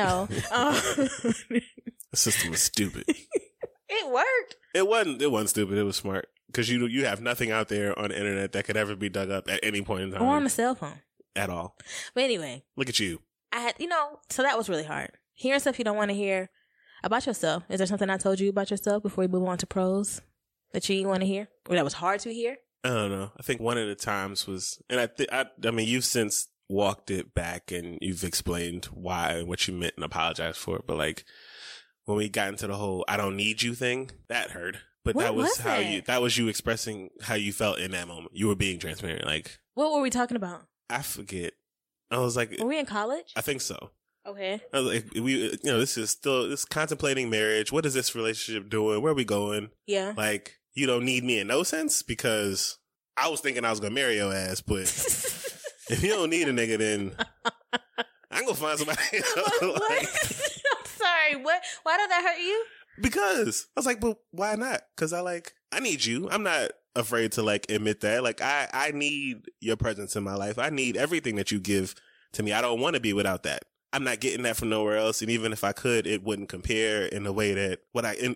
The system was stupid. It worked. It wasn't stupid. It was smart. Because you have nothing out there on the internet that could ever be dug up at any point in time. Or on a cell phone. At all. But anyway. Look at you. I had, so that was really hard. Hearing stuff you don't want to hear about yourself. Is there something I told you about yourself before we move on to pros that you didn't want to hear? Or that was hard to hear? I don't know. I think one of the times was, and I mean, you've since walked it back and you've explained why and what you meant and apologized for it. But like, when we got into the whole "I don't need you" thing, that hurt. But what that was how that? that was you expressing how you felt in that moment. You were being transparent. Like, what were we talking about? I forget. I was like, were we in college? I think so. Okay. I was like, this is still this contemplating marriage. What is this relationship doing? Where are we going? Yeah. Like, you don't need me in no sense, because I was thinking I was gonna marry your ass, but if you don't need a nigga, then I'm gonna find somebody else. Like, I'm sorry. What? Why did that hurt you? Because I was like, but why not? Because I need you. I'm not afraid to like admit that. Like, I need your presence in my life. I need everything that you give to me. I don't want to be without that. I'm not getting that from nowhere else. And even if I could, it wouldn't compare in a way that what I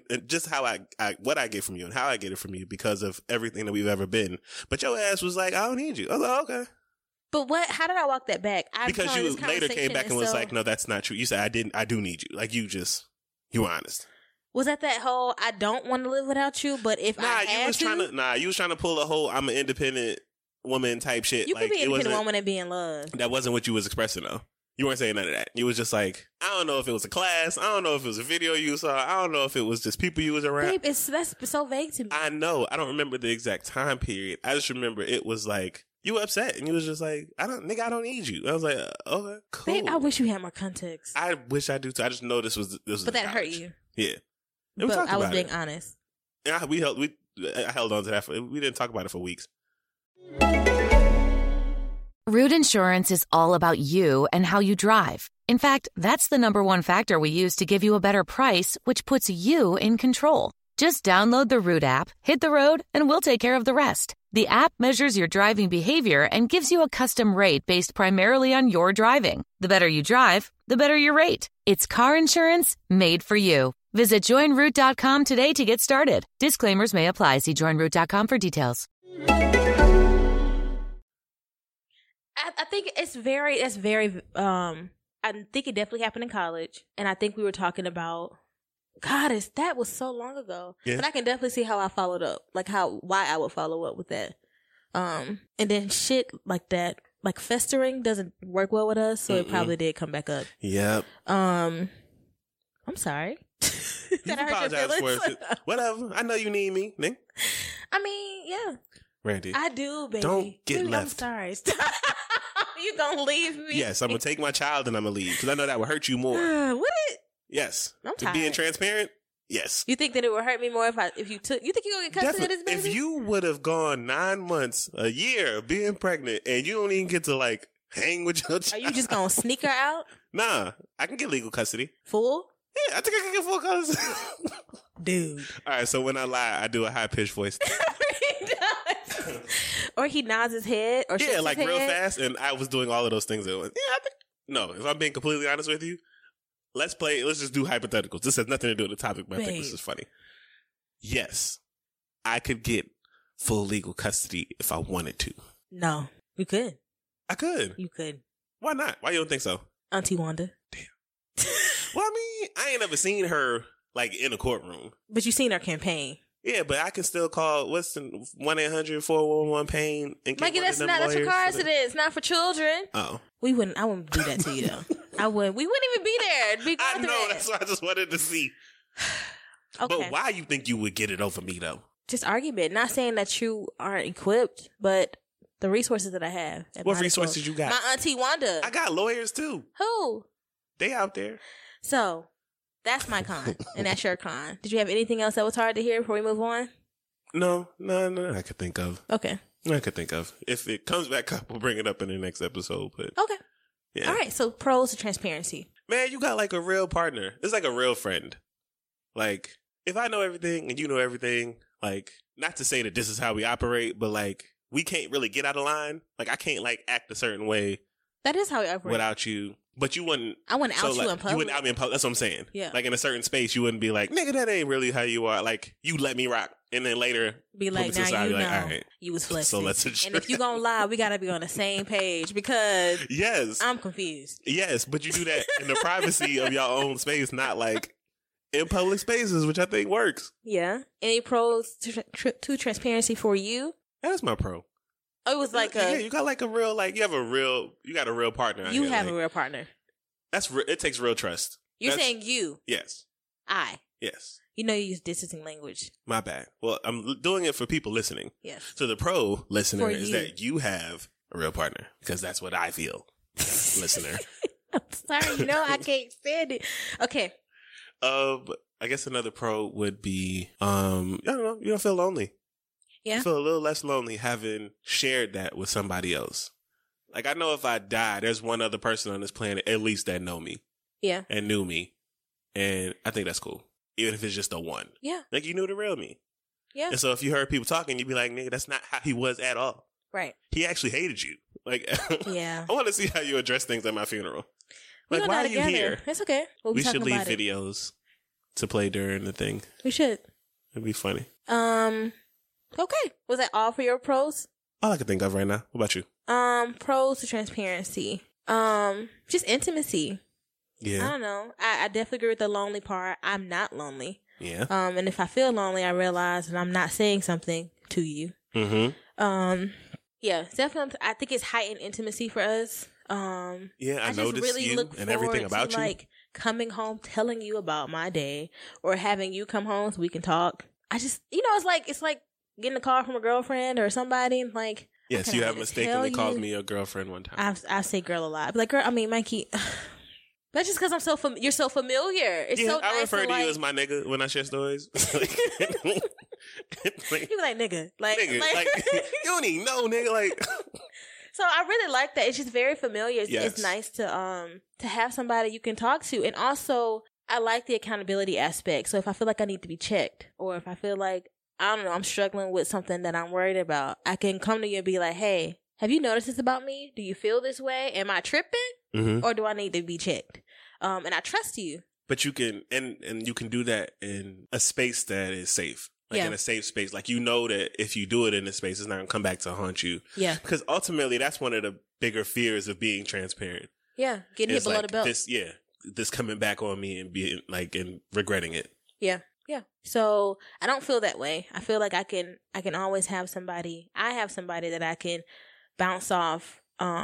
get from you and how I get it from you because of everything that we've ever been. But your ass was like, I don't need you. I was like, okay. But what? How did I walk that back? Because you later came back and was like, no, that's not true. You said, I do need you. Like, you were honest. Was that whole, I don't want to live without you, but if I had to? You was trying to pull a whole, I'm an independent woman type shit. You could be an independent woman and be in love. That wasn't what you was expressing though. You weren't saying none of that. You was just like, I don't know if it was a class. I don't know if it was a video you saw. I don't know if it was just people you was around. Babe, that's so vague to me. I know. I don't remember the exact time period. I just remember it was like, you were upset and you was just like, I don't need you. I was like, okay, cool. Babe, I wish you had more context. I wish I do too. I just know this was But that hurt you. Yeah. But I was being honest. Yeah, I held on to that. We didn't talk about it for weeks. Root Insurance is all about you and how you drive. In fact, that's the #1 factor we use to give you a better price, which puts you in control. Just download the Root app, hit the road, and we'll take care of the rest. The app measures your driving behavior and gives you a custom rate based primarily on your driving. The better you drive, the better your rate. It's car insurance made for you. Visit joinroot.com today to get started. Disclaimers may apply. See joinroot.com for details. I think I think it definitely happened in college. And I think we were talking about, that was so long ago. Yeah. But I can definitely see how I followed up, like why I would follow up with that. And then shit like that, like festering doesn't work well with us. So it probably did come back up. Yep. I'm sorry. That I hurt your feelings? Whatever. I know you need me, Nick. I mean, yeah. Randy. I do, baby. Don't get left. I'm sorry. You gonna leave me? Yes, I'm gonna take my child and I'm gonna leave because I know that would hurt you more. Would it? Yes. I'm tired. Being transparent. Yes. You think that it would hurt me more if you took? You think you gonna get custody of this baby? If you would have gone 9 months, a year being pregnant, and you don't even get to like hang with your child, are you just gonna sneak her out? Nah, I can get legal custody. Full? Yeah, I think I can get full custody. Dude. All right, so when I lie, I do a high pitched voice. He does. Or he nods his head, or yeah, like his real head. fast, and I was doing all of those things. No, if I'm being completely honest with you, let's just do hypotheticals. This has nothing to do with the topic, but I think this is funny. Yes, I could get full legal custody if I wanted to. No, you could. I could. You could. Why not? Why you don't think so? Auntie Wanda. Damn. Well, I mean, I ain't never seen her like in a courtroom. But you seen her campaign. Yeah, but I can still call, what's the 1-800-411-PAIN and get Mikey, that's for car accidents, not for children. Oh. I wouldn't do that to you though. We wouldn't even be there. I know, that's why I just wanted to see. Okay. But why you think you would get it over me though? Just argument. Not saying that you aren't equipped, but the resources that I have. What resources you got? My Auntie Wanda. I got lawyers too. Who? They out there. So, That's my con, and that's your con. Did you have anything else that was hard to hear before we move on? No, I could think of. Okay. I could think of. If it comes back up, we'll bring it up in the next episode. But okay. Yeah. All right. So pros to transparency. Man, you got like a real partner. It's like a real friend. Like, if I know everything and you know everything, like, not to say that this is how we operate, but like, we can't really get out of line. Like, I can't like act a certain way. That is how we operate. Without you. But you wouldn't. I wouldn't out you in public. You wouldn't out me in public. That's what I'm saying. Yeah. Like in a certain space, you wouldn't be like, nigga, that ain't really how you are. Like, you let me rock. And then later, be like, now side, you know, like, all right. you was flexing. So let's address. And if you gonna lie, we gotta be on the same page because yes, I'm confused. Yes, but you do that in the privacy of your own space, not like in public spaces, which I think works. Yeah. Any pros to transparency for you? That's my pro. Oh, it was like you got like a real, like, you got a real partner. You have a real partner. It takes real trust. You're saying you. Yes. I. Yes. You know you use distancing language. My bad. Well, I'm doing it for people listening. Yes. So the pro listener is that you have a real partner, because that's what I feel. Listener. I'm sorry. You know I can't stand it. Okay. I guess another pro would be, I don't know, you don't feel lonely. Yeah. You feel a little less lonely having shared that with somebody else. Like, I know if I die, there's one other person on this planet at least that know me. Yeah. And knew me. And I think that's cool. Even if it's just a one. Yeah. Like, you knew the real me. Yeah. And so if you heard people talking, you'd be like, nigga, that's not how he was at all. Right. He actually hated you. Like, yeah. I want to see how you address things at my funeral. We're Like, why are you together. here? It's okay. We should leave videos to play during the thing. We should. It'd be funny. Okay. Was that all for your pros? All I can think of right now. What about you? Pros to transparency. Just intimacy. Yeah. I don't know. I definitely agree with the lonely part. I'm not lonely. Yeah. And if I feel lonely, I realize that I'm not saying something to you. Mm-hmm. Yeah, definitely. I think it's heightened intimacy for us. Yeah, I noticed really you and everything about you. Like coming home, telling you about my day, or having you come home so we can talk. I just, it's like getting a call from a girlfriend or somebody, and like. Yes, you have mistakenly called me your girlfriend one time. I say girl a lot. But like, girl, I mean, Mikey. That's just because you're so familiar. It's so nice I refer to you as my nigga when I share stories. You be like, nigga. Like you don't even know, nigga. Like, so I really like that. It's just very familiar. Yes. It's nice to have somebody you can talk to. And also, I like the accountability aspect. So if I feel like I need to be checked, or if I feel like, I don't know, I'm struggling with something that I'm worried about, I can come to you and be like, hey, have you noticed this about me? Do you feel this way? Am I tripping? Mm-hmm. Or do I need to be checked? And I trust you. But you can, and you can do that in a space that is safe. Like in a safe space. Like, you know that if you do it in a space, it's not going to come back to haunt you. Yeah. Because ultimately, that's one of the bigger fears of being transparent. Yeah. Getting hit below the belt. This coming back on me and being like, and regretting it. Yeah. Yeah. So I don't feel that way. I feel like I can always have somebody. I have somebody that I can bounce off.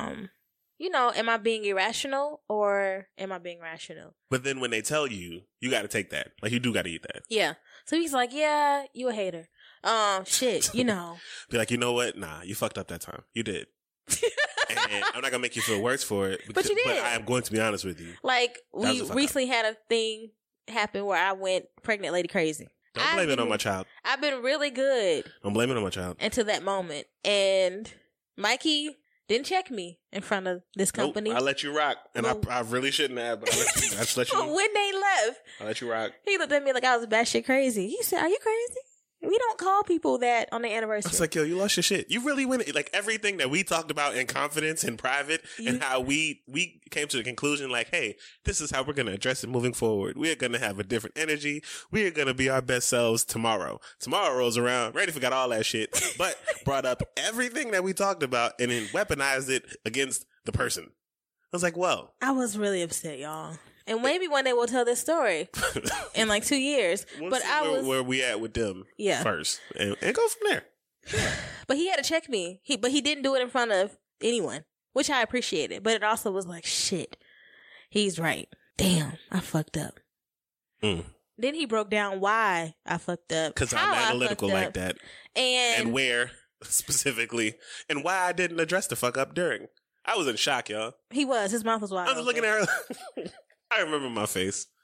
Am I being irrational or am I being rational? But then when they tell you, you got to take that. Like, you do got to eat that. Yeah. So he's like, yeah, you a hater. Shit, Be like, you know what? Nah, you fucked up that time. You did. And I'm not going to make you feel worse for it. But you did. But I am going to be honest with you. Like, we recently had a thing happen where I went pregnant lady crazy. Don't blame it on my child. I've been really good. Don't blame it on my child. Until that moment. And Mikey didn't check me in front of this company. Nope, I let you rock. And I really shouldn't have, but I just let you. When they left, I let you rock. He looked at me like I was batshit crazy. He said, are you crazy? We don't call people that on their anniversary. I was like, yo, you lost your shit. You really went, like, everything that we talked about in confidence and private, and how we came to the conclusion, like, hey, this is how we're going to address it moving forward. We are going to have a different energy. We are going to be our best selves tomorrow. Tomorrow rolls around. Randy forgot all that shit, but brought up everything that we talked about and then weaponized it against the person. I was like, well. I was really upset, y'all. And maybe one day we'll tell this story in like 2 years. But where we at with them first and go from there. But he had to check me. But he didn't do it in front of anyone, which I appreciated. But it also was like, shit, he's right. Damn, I fucked up. Then he broke down why I fucked up. Because I'm analytical like that. And where specifically. And why I didn't address the fuck up during. I was in shock, y'all. He was. His mouth was wide. I was looking at her. I remember my face.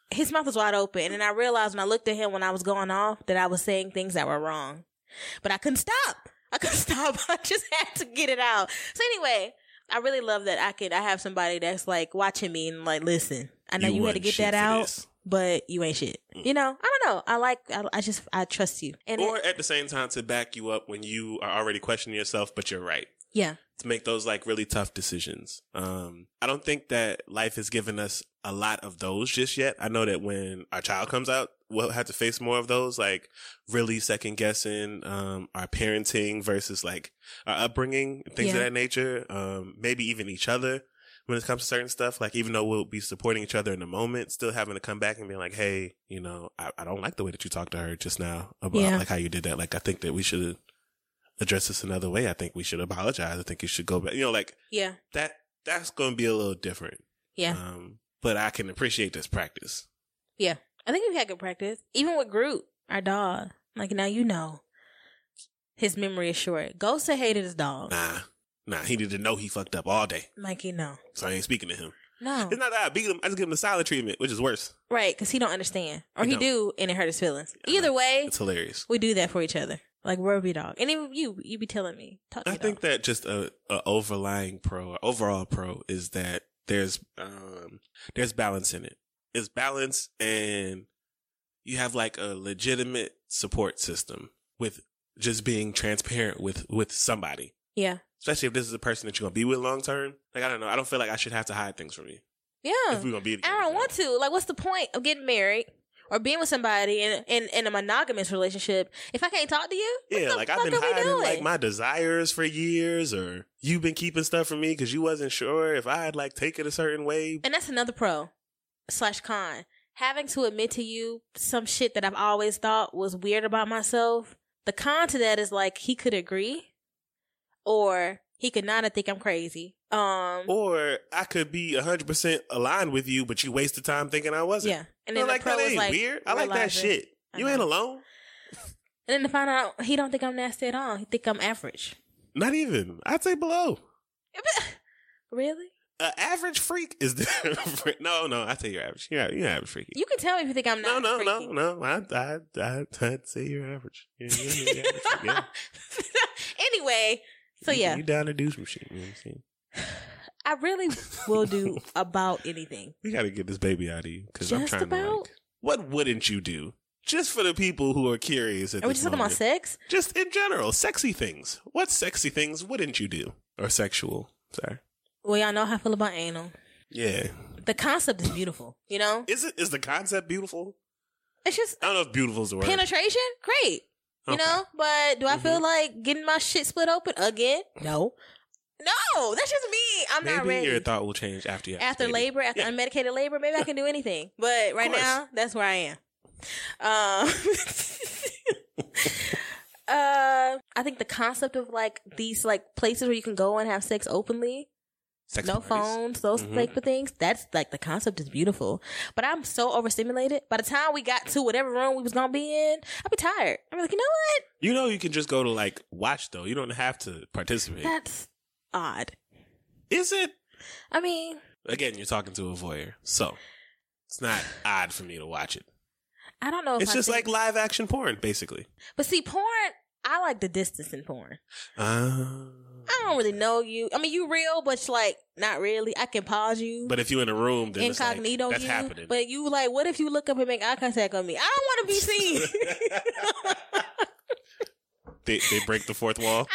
his mouth was wide open. And I realized when I looked at him when I was going off that I was saying things that were wrong. But I couldn't stop. I just had to get it out. So anyway, I really love that I have somebody that's like watching me and like, listen, I know you had to get that out, but you ain't shit. You know, I don't know. I trust you. And or at the same time to back you up when you are already questioning yourself, but you're right. Yeah. To make those like really tough decisions. I don't think that life has given us a lot of those just yet. I know that when our child comes out, we'll have to face more of those, like really second guessing, our parenting versus like our upbringing, things of that nature. Maybe even each other when it comes to certain stuff. Like even though we'll be supporting each other in the moment, still having to come back and be like, hey, you know, I don't like the way that you talked to her just now about like how you did that. Like I think that we should address this another way. I think we should apologize. I think you should go back. You know, like that's going to be a little different. Yeah. But I can appreciate this practice. Yeah. I think we've had good practice. Even with Groot, our dog. Like now you know his memory is short. Ghost hated his dog. Nah. He didn't know he fucked up all day. Mikey, no. So I ain't speaking to him. No. It's not that I beat him. I just give him the silent treatment, which is worse. Right, because he don't understand. Or he do, and it hurt his feelings. Either way. It's hilarious. We do that for each other. Like, we're your dog. And even you be telling me. Talk to I think that just a overall pro is that there's balance in it. It's balance, and you have like a legitimate support system with just being transparent with somebody. Yeah. Especially if this is a person that you're going to be with long term. Like, I don't know. I don't feel like I should have to hide things from you. Yeah. If we're going to be together. I don't want to. Like, what's the point of getting married or being with somebody in a monogamous relationship if I can't talk to you? Yeah, like I've been hiding like my desires for years, or you've been keeping stuff from me because you wasn't sure if I'd like take it a certain way. And that's another pro/con. Having to admit to you some shit that I've always thought was weird about myself. The con to that is like he could agree, or he could not think I'm crazy. Or I could be 100% aligned with you, but you wasted time thinking I wasn't. Yeah. And then like, that ain't like, weird. I like that shit. You ain't alone. And then to find out he don't think I'm nasty at all. He think I'm average. Not even. I'd say below. Really? An average freak is different. No, I say you're average. You're average freaky. You can tell me if you think I'm not freaky. No. I'd say you're average. You're average. Yeah. Anyway, so yeah. You down to do some shit. You know what I'm saying? I really will do about anything. We got to get this baby out of you because I'm trying about? to like, what wouldn't you do? Just for the people who are curious at Are we just talking about sex? Just in general, sexy things. What sexy things wouldn't you do? Or sexual, sorry. Well, y'all know how I feel about anal. Yeah. The concept is beautiful, you know? Is the concept beautiful? It's just... I don't know if beautiful is the word. Penetration? Great. You know? But do I feel like getting my shit split open again? No. No, that's just me. I'm not ready. Maybe your thought will change after you have after labor, after unmedicated labor. Maybe I can do anything. But right now, that's where I am. I think the concept of like these like places where you can go and have sex openly, no phones, those type of things. That's like the concept is beautiful. But I'm so overstimulated. By the time we got to whatever room we was gonna be in, I'd be tired. I'm like, you know what? You know, you can just go to like watch though. You don't have to participate. That's odd. Is it? I mean, again, you're talking to a voyeur, so it's not odd for me to watch it. I don't know if it's just like live action porn, basically. But see, porn, I like the distance in porn. I don't really know you. I mean, you real, but it's like not really. I can pause you. But if you in a room, then incognito, it's like, that's happening. But you like, what if you look up and make eye contact on me? I don't want to be seen. They break the fourth wall.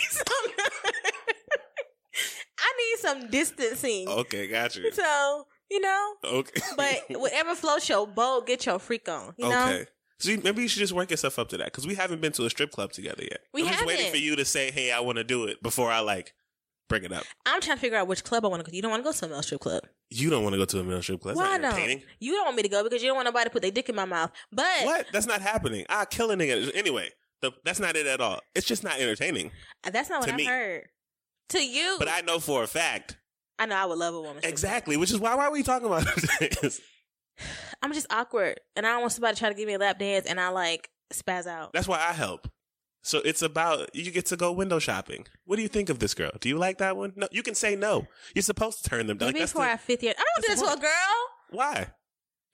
I need some distancing. Okay, got you. So, you know. Okay. But whatever floats your boat, get your freak on. You know? Okay. So maybe you should just work yourself up to that because we haven't been to a strip club together yet. I'm just waiting for you to say, hey, I want to do it before I like bring it up. I'm trying to figure out which club I want to go to. You don't want to go to a male strip club. You don't want to go to a male strip club. That's Why not entertaining. no? You don't want me to go because you don't want nobody to put their dick in my mouth. But what? That's not happening. I'll kill a nigga. Anyway, that's not it at all. It's just not entertaining. That's not what I've heard. To you. But I know for a fact. I know I would love a woman. Exactly, which is why are we talking about this? I'm just awkward, and I don't want somebody to try to give me a lap dance, and I like spaz out. That's why I help. So it's about, you get to go window shopping. What do you think of this girl? Do you like that one? No, you can say no. You're supposed to turn them down. Maybe for our 5th year. I don't do this to a girl. Why?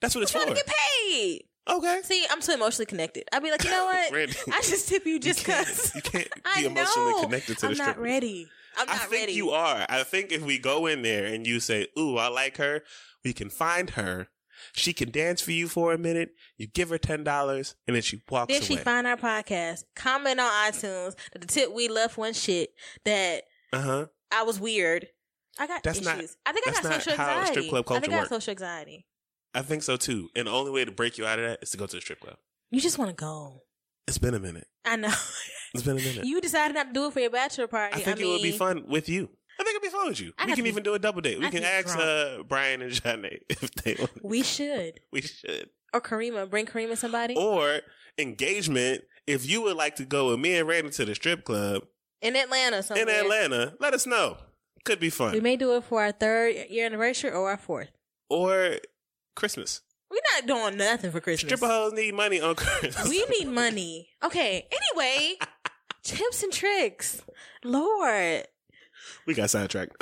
That's what it's I'm for. trying to get paid. Okay. See, I'm too emotionally connected. I'd be like, you know what? Randy, I just tip you just because. You can't be emotionally connected to the stripper. I'm not ready. I think you are. I think if we go in there and you say, ooh, I like her, we can find her. She can dance for you for a minute. You give her $10 and then she walks away. Then she find our podcast, comment on iTunes that the tip we left one shit, that I was weird. I got issues. I think I got social anxiety. Strip club culture I think I got social anxiety. I think so too. And the only way to break you out of that is to go to the strip club. You just want to go. It's been a minute. I know. It's been a minute. You decided not to do it for your bachelor party. I think it would be fun with you. I think it'd be fun with you. We can even do a double date. We can ask Brian and Janae if they want. We should. We should. Or Karima. Bring Karima somebody. Or engagement. If you would like to go with me and Randy to the strip club. In Atlanta somewhere. In Atlanta. Let us know. Could be fun. We may do it for our 3rd year anniversary or our 4th. Or Christmas. We're not doing nothing for Christmas. Stripper hoes need money on Christmas. We need money. Okay. Anyway, tips and tricks. Lord. We got sidetracked.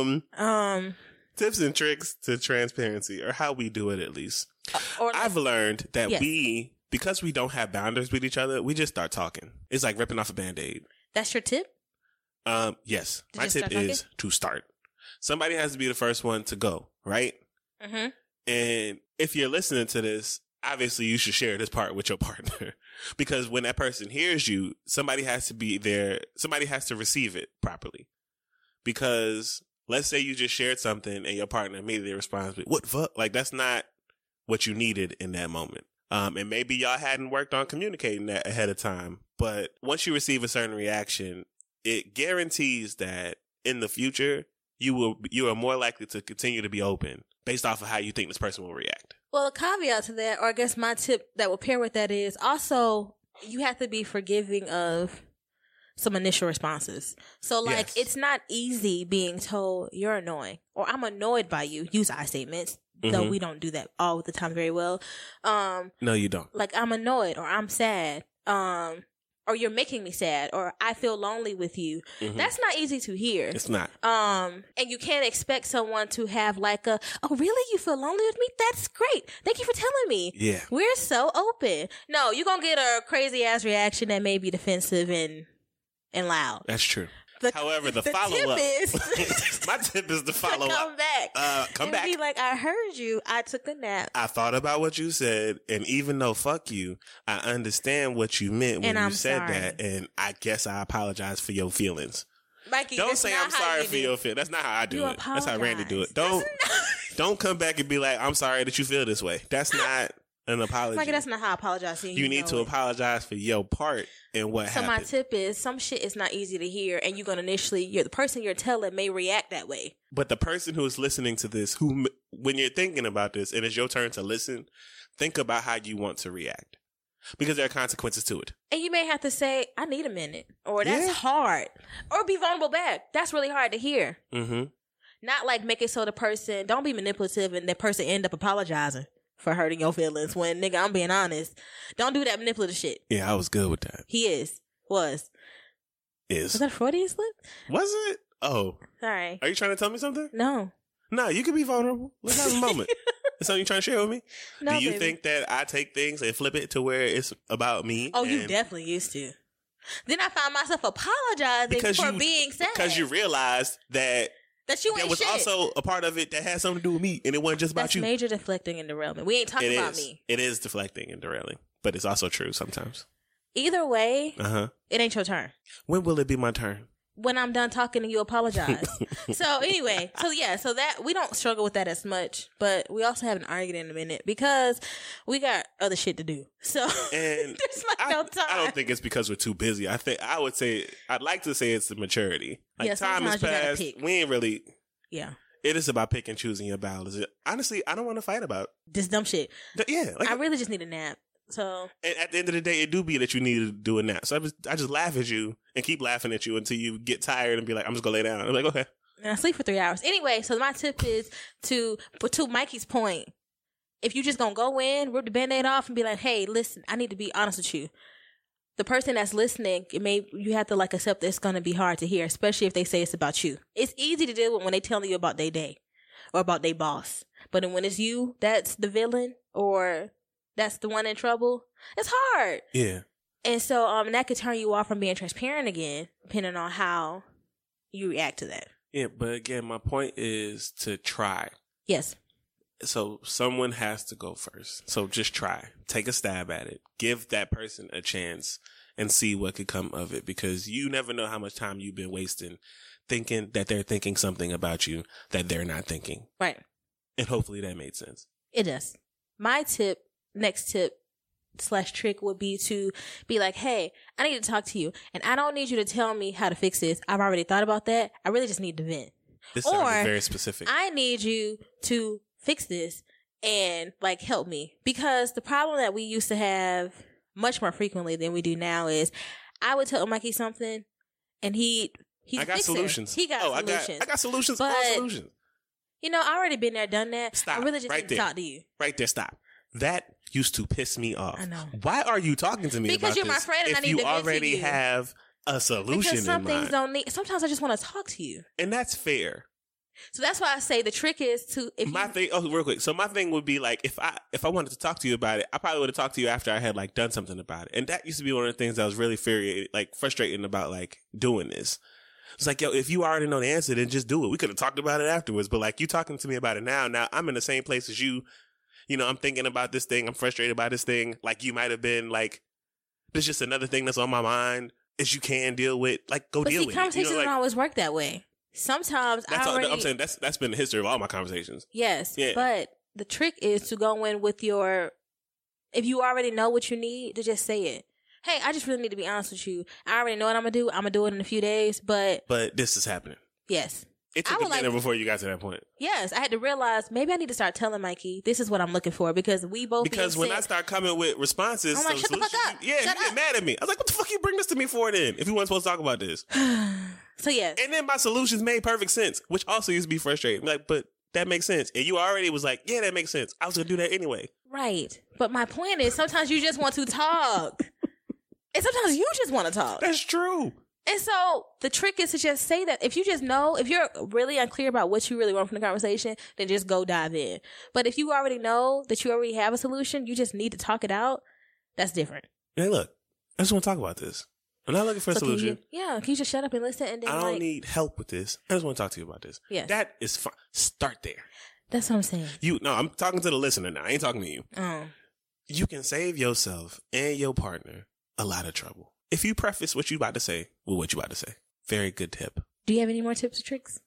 Tips and tricks to transparency, or how we do it at least. I've learned that because we don't have boundaries with each other, we just start talking. It's like ripping off a Band-Aid. That's your tip? Yes. My tip is to start. Somebody has to be the first one to go, right? Mm-hmm. And if you're listening to this, obviously you should share this part with your partner, because when that person hears you, somebody has to be there. Somebody has to receive it properly. Because let's say you just shared something and your partner immediately responds with, what the fuck? Like, that's not what you needed in that moment. And maybe y'all hadn't worked on communicating that ahead of time. But once you receive a certain reaction, it guarantees that in the future, you are more likely to continue to be open based off of how you think this person will react. Well, a caveat to that, or I guess my tip that will pair with that is also you have to be forgiving of some initial responses. So like, it's not easy being told you're annoying or I'm annoyed by you. Use I statements, though we don't do that all the time very well. No, you don't. Like, I'm annoyed or I'm sad. Or you're making me sad, or I feel lonely with you. Mm-hmm. That's not easy to hear. It's not. And you can't expect someone to have like oh, really? You feel lonely with me? That's great. Thank you for telling me. Yeah. We're so open. No, you're going to get a crazy ass reaction that may be defensive and loud. That's true. However, the follow-up. My tip is to follow up. Come back. Come back. Be like, I heard you. I took a nap. I thought about what you said, and even though fuck you, I understand what you meant when you said that, and I guess I apologize for your feelings. Mikey, don't say I'm sorry for your feelings. That's not how I do it. That's how Randy do it. Don't come back and be like, I'm sorry that you feel this way. That's not an apology. Mikey, that's not how I apologize to you. You need to apologize for your part in what happened. So my tip is, some shit is not easy to hear, and the person you're telling may react that way. But the person who is listening to this, when you're thinking about this and it's your turn to listen, think about how you want to react. Because there are consequences to it. And you may have to say, I need a minute. Or that's hard. Or be vulnerable back. That's really hard to hear. Mm-hmm. Not like make it so the person, don't be manipulative and that person end up apologizing for hurting your feelings when, nigga, I'm being honest. Don't do that manipulative shit. Yeah, I was good with that. He is. Was. Is. Was that a Freudian slip? Was it? Oh. Sorry. Are you trying to tell me something? No. No, you can be vulnerable. Let's have a moment. Is something you trying to share with me? No, do you think that I take things and flip it to where it's about me? Oh, you definitely used to. Then I found myself apologizing for being sad. Because you realized that you ain't there was shit. Also a part of it that had something to do with me, and it wasn't just about you. That's major deflecting and derailment. We ain't talking about me. It is deflecting and derailing, but it's also true sometimes. Either way, it ain't your turn. When will it be my turn? When I'm done talking and you apologize. So anyway, so that we don't struggle with that as much, but we also have an argument in a minute because we got other shit to do. So and there's like no time. I don't think it's because we're too busy. I'd like to say it's the maturity. Like, time has passed. We ain't really. Yeah. It is about picking and choosing your battles. Honestly, I don't want to fight about this dumb shit. Yeah. I really just need a nap. So, and at the end of the day, it do be that you need to do a nap. So I just laugh at you and keep laughing at you until you get tired and be like, I'm just gonna lay down. I'm like, okay. And I sleep for 3 hours. Anyway, so my tip is to Mikey's point, if you just gonna go in, rip the Band-Aid off and be like, hey, listen, I need to be honest with you. The person that's listening, you have to like accept that it's gonna be hard to hear, especially if they say it's about you. It's easy to deal with when they telling you about their day or about their boss. But when it's you, that's the villain or that's the one in trouble, it's hard. Yeah. And so that could turn you off from being transparent again, depending on how you react to that. Yeah, but again, my point is to try. Yes. So someone has to go first. So just try. Take a stab at it. Give that person a chance and see what could come of it, because you never know how much time you've been wasting thinking that they're thinking something about you that they're not thinking. Right. And hopefully that made sense. It does. My next tip / trick would be to be like, hey, I need to talk to you, and I don't need you to tell me how to fix this. I've already thought about that. I really just need to vent. This sounds very specific. I need you to fix this and like help me, because the problem that we used to have much more frequently than we do now is I would tell Mikey something and I got solutions. He got solutions. I got solutions. But, all solutions. You know, I already been there, done that. Stop. I really just right need to there. talk to you. Right there. Stop. That used to piss me off. I know. Why are you talking to me because about you're this my friend and if I need you to vent already to you? have a solution because some in things mind? don't need. Sometimes I just want to talk to you, and that's fair. so that's why I say the trick is to real quick. So my thing would be like, if I wanted to talk to you about it, I probably would have talked to you after I had like done something about it. And that used to be one of the things that was really frustrating about like doing this. It's like, yo, if you already know the answer, then just do it. We could have talked about it afterwards. But like, you talking to me about it now I'm in the same place as you. You know, I'm thinking about this thing. I'm frustrated by this thing. Like you might have been like, there's just another thing that's on my mind that you can deal with. Like, go deal with it. Conversations don't always work that way. Sometimes I'm saying that's been the history of all my conversations. Yes. Yeah. But the trick is to go in with if you already know what you need, to just say it. Hey, I just really need to be honest with you. I already know what I'm going to do. I'm going to do it in a few days, but this is happening. Yes. It took a minute before you got to that point. Yes. I had to realize maybe I need to start telling Mikey, this is what I'm looking for, because when I start coming with responses, I'm like, shut the fuck up. Yeah, you get mad at me. I was like, what the fuck you bring this to me for then? If you weren't supposed to talk about this. So yes. And then my solutions made perfect sense, which also used to be frustrating. Like, but that makes sense. And you already was like, yeah, that makes sense. I was going to do that anyway. Right. But my point is sometimes you just want to talk. And sometimes you just want to talk. That's true. And so the trick is to just say that. If you just know, if you're really unclear about what you really want from the conversation, then just go dive in. But if you already know that you already have a solution, you just need to talk it out, that's different. Hey, look, I just want to talk about this. I'm not looking for a solution. Can you just shut up and listen? And then I don't need help with this. I just want to talk to you about this. Yes. That is fine. Start there. That's what I'm saying. I'm talking to the listener now. I ain't talking to you. You can save yourself and your partner a lot of trouble if you preface what you about to say with what you about to say. Very good tip. Do you have any more tips or tricks?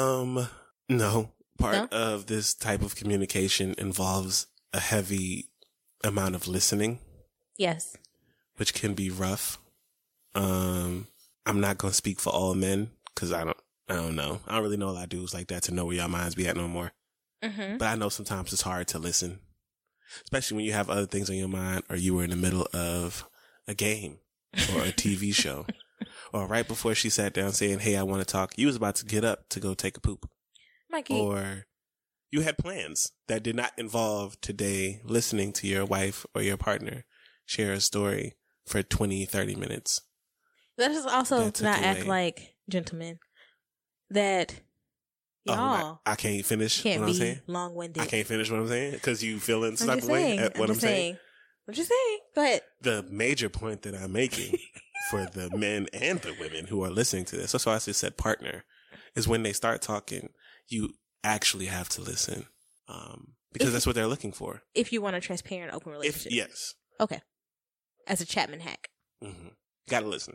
No. Part of this type of communication involves a heavy amount of listening. Yes. Which can be rough. I'm not going to speak for all men because I don't know. I don't really know a lot of dudes like that to know where y'all minds be at no more. Mm-hmm. But I know sometimes it's hard to listen, especially when you have other things on your mind, or you were in the middle of a game or a TV show, or right before she sat down saying, hey, I want to talk, you was about to get up to go take a poop. Mikey. Or you had plans that did not involve today listening to your wife or your partner share a story for 20, 30 minutes. Let us also not act like gentlemen that y'all I can't finish what I'm saying. Long-winded. I can't finish what I'm saying because you feeling some type of way at what I'm saying. I'm just saying. Go ahead. The major point that I'm making for the men and the women who are listening to this, that's why I just said partner, is when they start talking, you actually have to listen because that's what they're looking for. If you want a transparent, open relationship. Yes. Okay. As a Chapman hack. Mm-hmm. Gotta listen.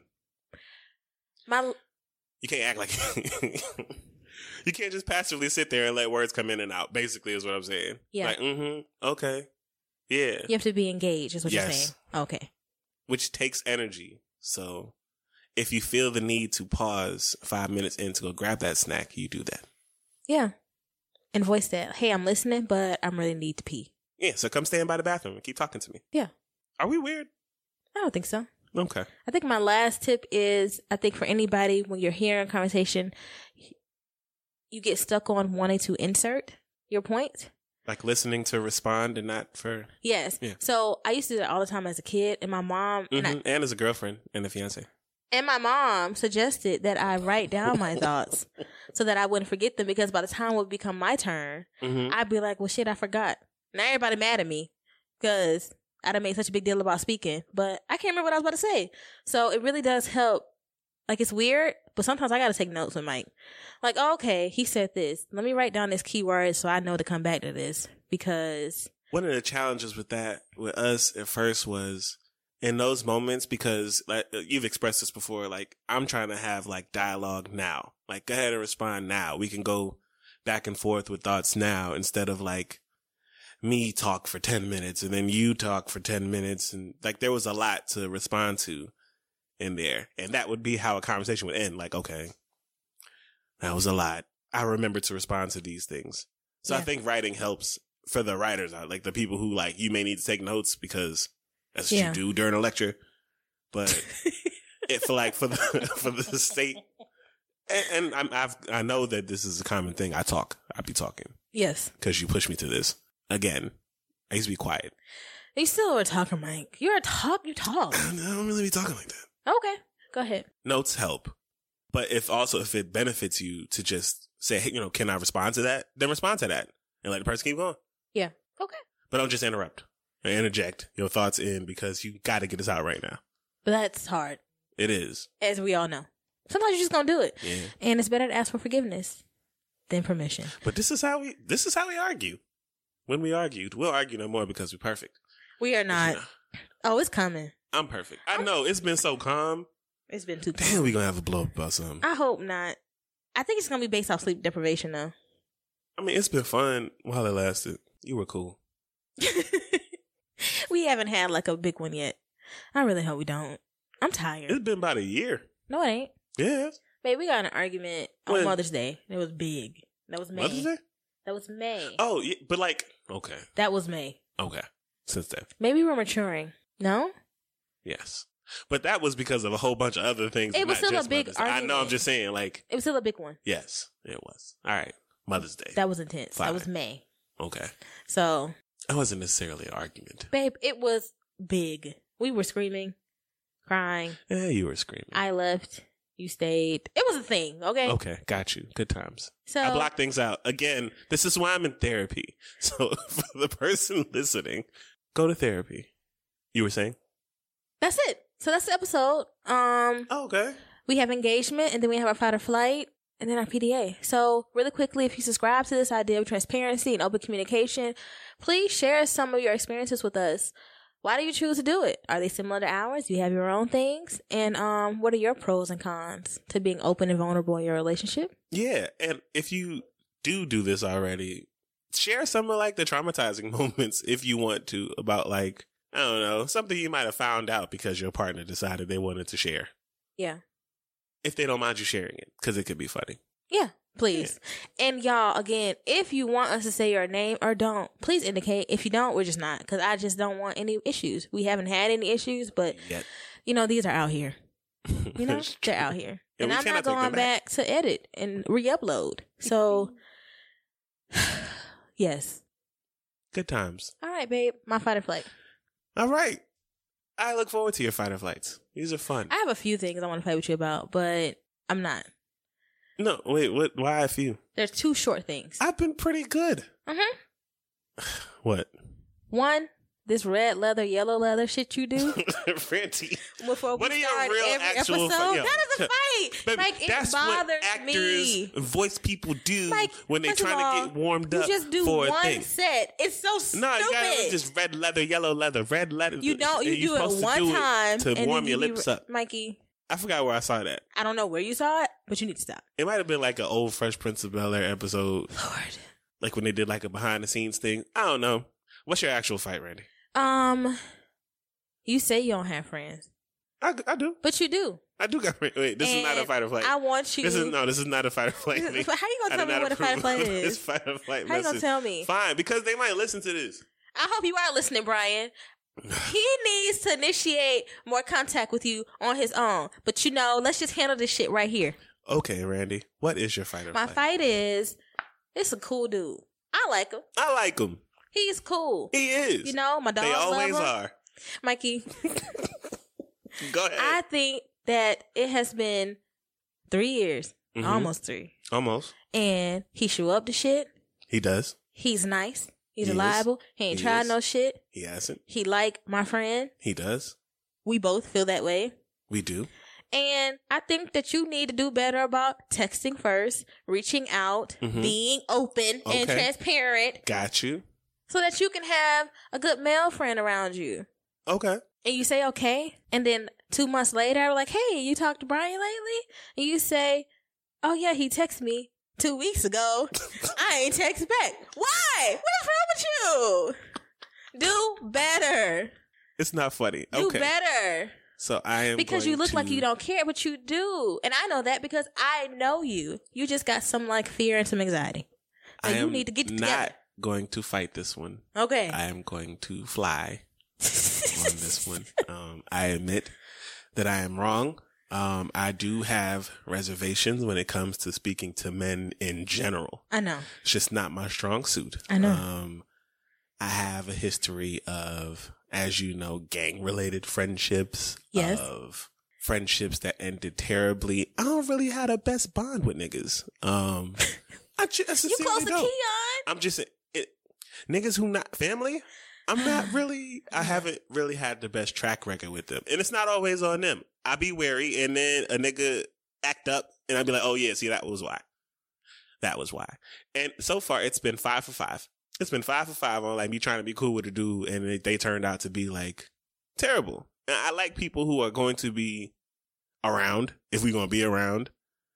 You can't act like you can't just passively sit there and let words come in and out, basically is what I'm saying. Yeah. Like, okay. Yeah. You have to be engaged, is what you're saying. Okay. Which takes energy. So if you feel the need to pause 5 minutes in to go grab that snack, you do that. Yeah. And voice that, hey, I'm listening, but I really need to pee. Yeah, so come stand by the bathroom and keep talking to me. Yeah. Are we weird? I don't think so. Okay. I think my last tip is, I think for anybody, when you're hearing a conversation, you get stuck on wanting to insert your point. Like listening to respond and not for... Yes. Yeah. So I used to do that all the time as a kid, and my mom... Mm-hmm. And as a girlfriend and a fiance. And my mom suggested that I write down my thoughts so that I wouldn't forget them, because by the time it would become my turn, I'd be like, well, shit, I forgot. Now everybody mad at me. because I done made such a big deal about speaking, but I can't remember what I was about to say. So it really does help. Like, it's weird, but sometimes I got to take notes with Mike. Like, oh, okay, he said this. Let me write down this keyword so I know to come back to this, because one of the challenges with that, with us at first, was in those moments, because like you've expressed this before, like, I'm trying to have like dialogue now. Like, go ahead and respond now. We can go back and forth with thoughts now, instead of like me talk for 10 minutes and then you talk for 10 minutes. And like, there was a lot to respond to in there. And that would be how a conversation would end. Like, okay, that was a lot. I remember to respond to these things. So yeah. I think writing helps for the writers out, like the people who like, you may need to take notes because that's what you do during a lecture. But for the state, and I know that this is a common thing. I be talking. Yes. Because you push me to this. Again, I used to be quiet. You still are a talker, Mike. You talk. I don't really be talking like that. Okay. Go ahead. Notes help. But if it benefits you to just say, hey, can I respond to that? Then respond to that and let the person keep going. Yeah. Okay. But don't just interrupt or interject your thoughts in, because you got to get this out right now. But that's hard. It is. As we all know. Sometimes you're just going to do it. Yeah. And it's better to ask for forgiveness than permission. But this is how we argue. When we argued, we'll argue no more because we're perfect. We are not. Oh, it's coming. I'm perfect. I know. It's been so calm. It's been too calm. Damn, we going to have a blow up about something. I hope not. I think it's going to be based off sleep deprivation, though. I mean, it's been fun while it lasted. You were cool. We haven't had like a big one yet. I really hope we don't. I'm tired. It's been about a year. No, it ain't. Yeah. Babe, we got in an argument on Mother's Day. It was big. That was May. Mother's Day? That was May. Oh, yeah, but like, okay. That was May. Okay. Since then. Maybe we're maturing. No? Yes. But that was because of a whole bunch of other things. It was still a big argument. I know, I'm just saying, like. It was still a big one. Yes, it was. All right. Mother's Day. That was intense. Fine. That was May. Okay. So. It wasn't necessarily an argument. Babe, it was big. We were screaming, crying. Yeah, you were screaming. I left. You stayed. It was a thing, okay? Okay, got you. Good times. So I block things out. Again, this is why I'm in therapy. So for the person listening, go to therapy. You were saying? That's it. So that's the episode. Okay. We have engagement, and then we have our fight or flight, and then our PDA. So really quickly, if you subscribe to this idea of transparency and open communication, please share some of your experiences with us. Why do you choose to do it? Are they similar to ours? Do you have your own things? And what are your pros and cons to being open and vulnerable in your relationship? Yeah, and if you do this already, share some of like the traumatizing moments if you want to, about like, I don't know, something you might have found out because your partner decided they wanted to share. Yeah. If they don't mind you sharing it, because it could be funny. Yeah. Please. Yeah. And y'all, again, if you want us to say your name or don't, please indicate. If you don't, we're just not. Because I just don't want any issues. We haven't had any issues, but, these are out here. They're out here. And I'm not going back to edit and re-upload. So, yes. Good times. All right, babe. My fight or flight. All right. I look forward to your fight or flights. These are fun. I have a few things I want to fight with you about, but I'm not. No, wait, what? Why a few? There's two short things. I've been pretty good. What? One, this red leather, yellow leather shit you do. Ranty. Before what are your real actual episode? That is a fight. Baby, like, that's it bothers what actors, me. voice people do like, when they're trying to get warmed up. You just do for one a thing. set. It's so stupid. No, you gotta just red leather, yellow leather, red leather. You don't. You do it one time to warm your lips up, Mikey. I forgot where I saw that. I don't know where you saw it, but you need to stop. It might have been like an old Fresh Prince of Bel-Air episode. Lord. Like when they did like a behind the scenes thing. I don't know. What's your actual fight, Randy? You say you don't have friends. I do. But you do. I do got friends. Wait, this is not a fight or flight. I want you. This is not a fight or flight. How you gonna tell me what a fight or flight is? This fight or flight. How you gonna tell me? Fine, because they might listen to this. I hope you are listening, Brian. He needs to initiate more contact with you on his own. But let's just handle this shit right here. Okay, Randy. What is your fight or flight? My fight is, it's a cool dude. I like him. I like him. He's cool. He is. My dog. They always love him. are. Mikey. Go ahead. I think that it has been 3 years. Mm-hmm. Almost 3. Almost. And he show up to shit. He does. He's nice. He's reliable. He ain't tried no shit. He hasn't. He like my friend. He does. We both feel that way. We do. And I think that you need to do better about texting first, reaching out, being open and transparent. Got you. So that you can have a good male friend around you. Okay. And you say, okay. And then 2 months later, I'm like, hey, you talked to Brian lately? And you say, oh yeah, he texted me 2 weeks ago. I ain't text back. Why? What is wrong with you? Do better. It's not funny. Do Okay. better. So I am because you look like you don't care, but you do. And I know that because I know you. You just got some like fear and some anxiety. So you need to get together. Not going to fight this one. Okay. I am going to fly on this one. I admit that I am wrong. I do have reservations when it comes to speaking to men in general. I know. It's just not my strong suit. I know. I have a history of, as you know, gang-related friendships. Yes. Of friendships that ended terribly. I don't really have the best bond with niggas. I just You close to Keon? I'm just niggas who not family. I'm not really. I haven't really had the best track record with them, and it's not always on them. I be wary, and then a nigga act up, and I be like, "Oh yeah, see that was why. That was why." And so far, it's been 5 for 5. It's been 5 for 5 on like me trying to be cool with a dude, and they turned out to be like terrible. And I like people who are going to be around if we're going to be around.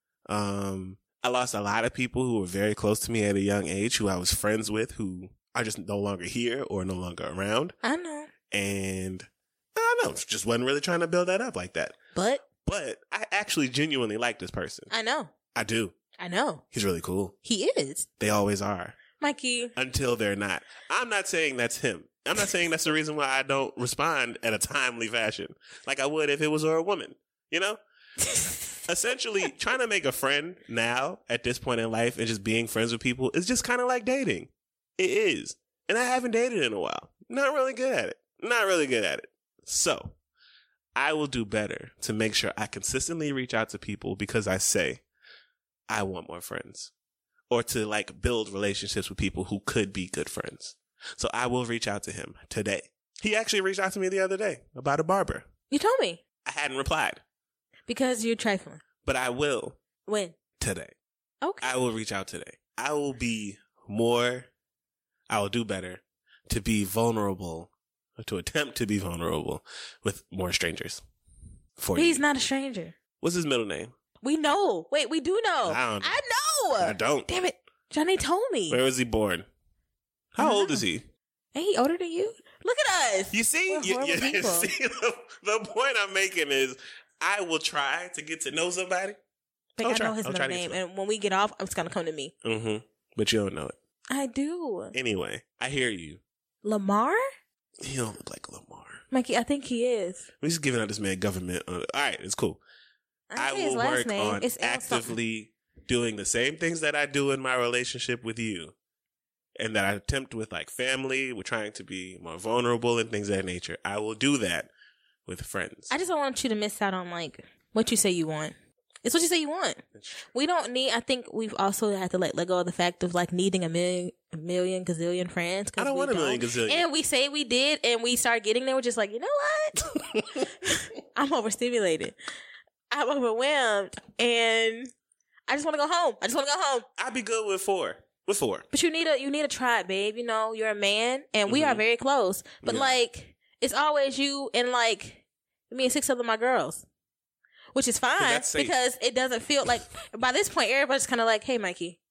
I lost a lot of people who were very close to me at a young age, who I was friends with, who are just no longer here or no longer around. I know. And I don't know, just wasn't really trying to build that up like that. But I actually genuinely like this person. I know. I do. I know. He's really cool. He is. They always are. Mikey. Until they're not. I'm not saying that's him. I'm not saying that's the reason why I don't respond at a timely fashion like I would if it was a woman, you know? Essentially, trying to make a friend now at this point in life and just being friends with people is just kind of like dating. It is. And I haven't dated in a while. Not really good at it. Not really good at it. So, I will do better to make sure I consistently reach out to people because I say, I want more friends. Or to like build relationships with people who could be good friends. So I will reach out to him today. He actually reached out to me the other day about a barber. You told me. I hadn't replied. Because you're trifling. But I will. When? Today. Okay. I will reach out today. I will do better to be vulnerable, to attempt to be vulnerable with more strangers. He's not a stranger. What's his middle name? We know. Wait, we do know. I don't know. I I don't. Damn it. Johnny told me. Where was he born? How old is he? Ain't he older than you? Look at us. You see? We're horrible people. See the point I'm making is I will try to get to know somebody. I know his middle name, and when we get off, it's going to come to me. Mm-hmm. But you don't know it. I do. Anyway, I hear you. Lamar? He don't look like Lamar. Mikey, I think he is. We're just giving out this man government. All right, it's cool. I will work on actively doing the same things that I do in my relationship with you. And that I attempt with like family. We're trying to be more vulnerable and things of that nature. I will do that with friends. I just don't want you to miss out on like what you say you want. It's what you say you want. We don't need, I think we've also had to let go of the fact of like needing a million gazillion friends. I don't want a million gazillion. And we say we did and we start getting there. We're just like, you know what? I'm overstimulated. I'm overwhelmed and I just want to go home. I'd be good with 4. But you need a tribe, babe. You know, you're a man and we are very close. But like, it's always you and like me and 6 other my girls. Which is fine because it doesn't feel like by this point everybody's kind of like, "Hey, Mikey,"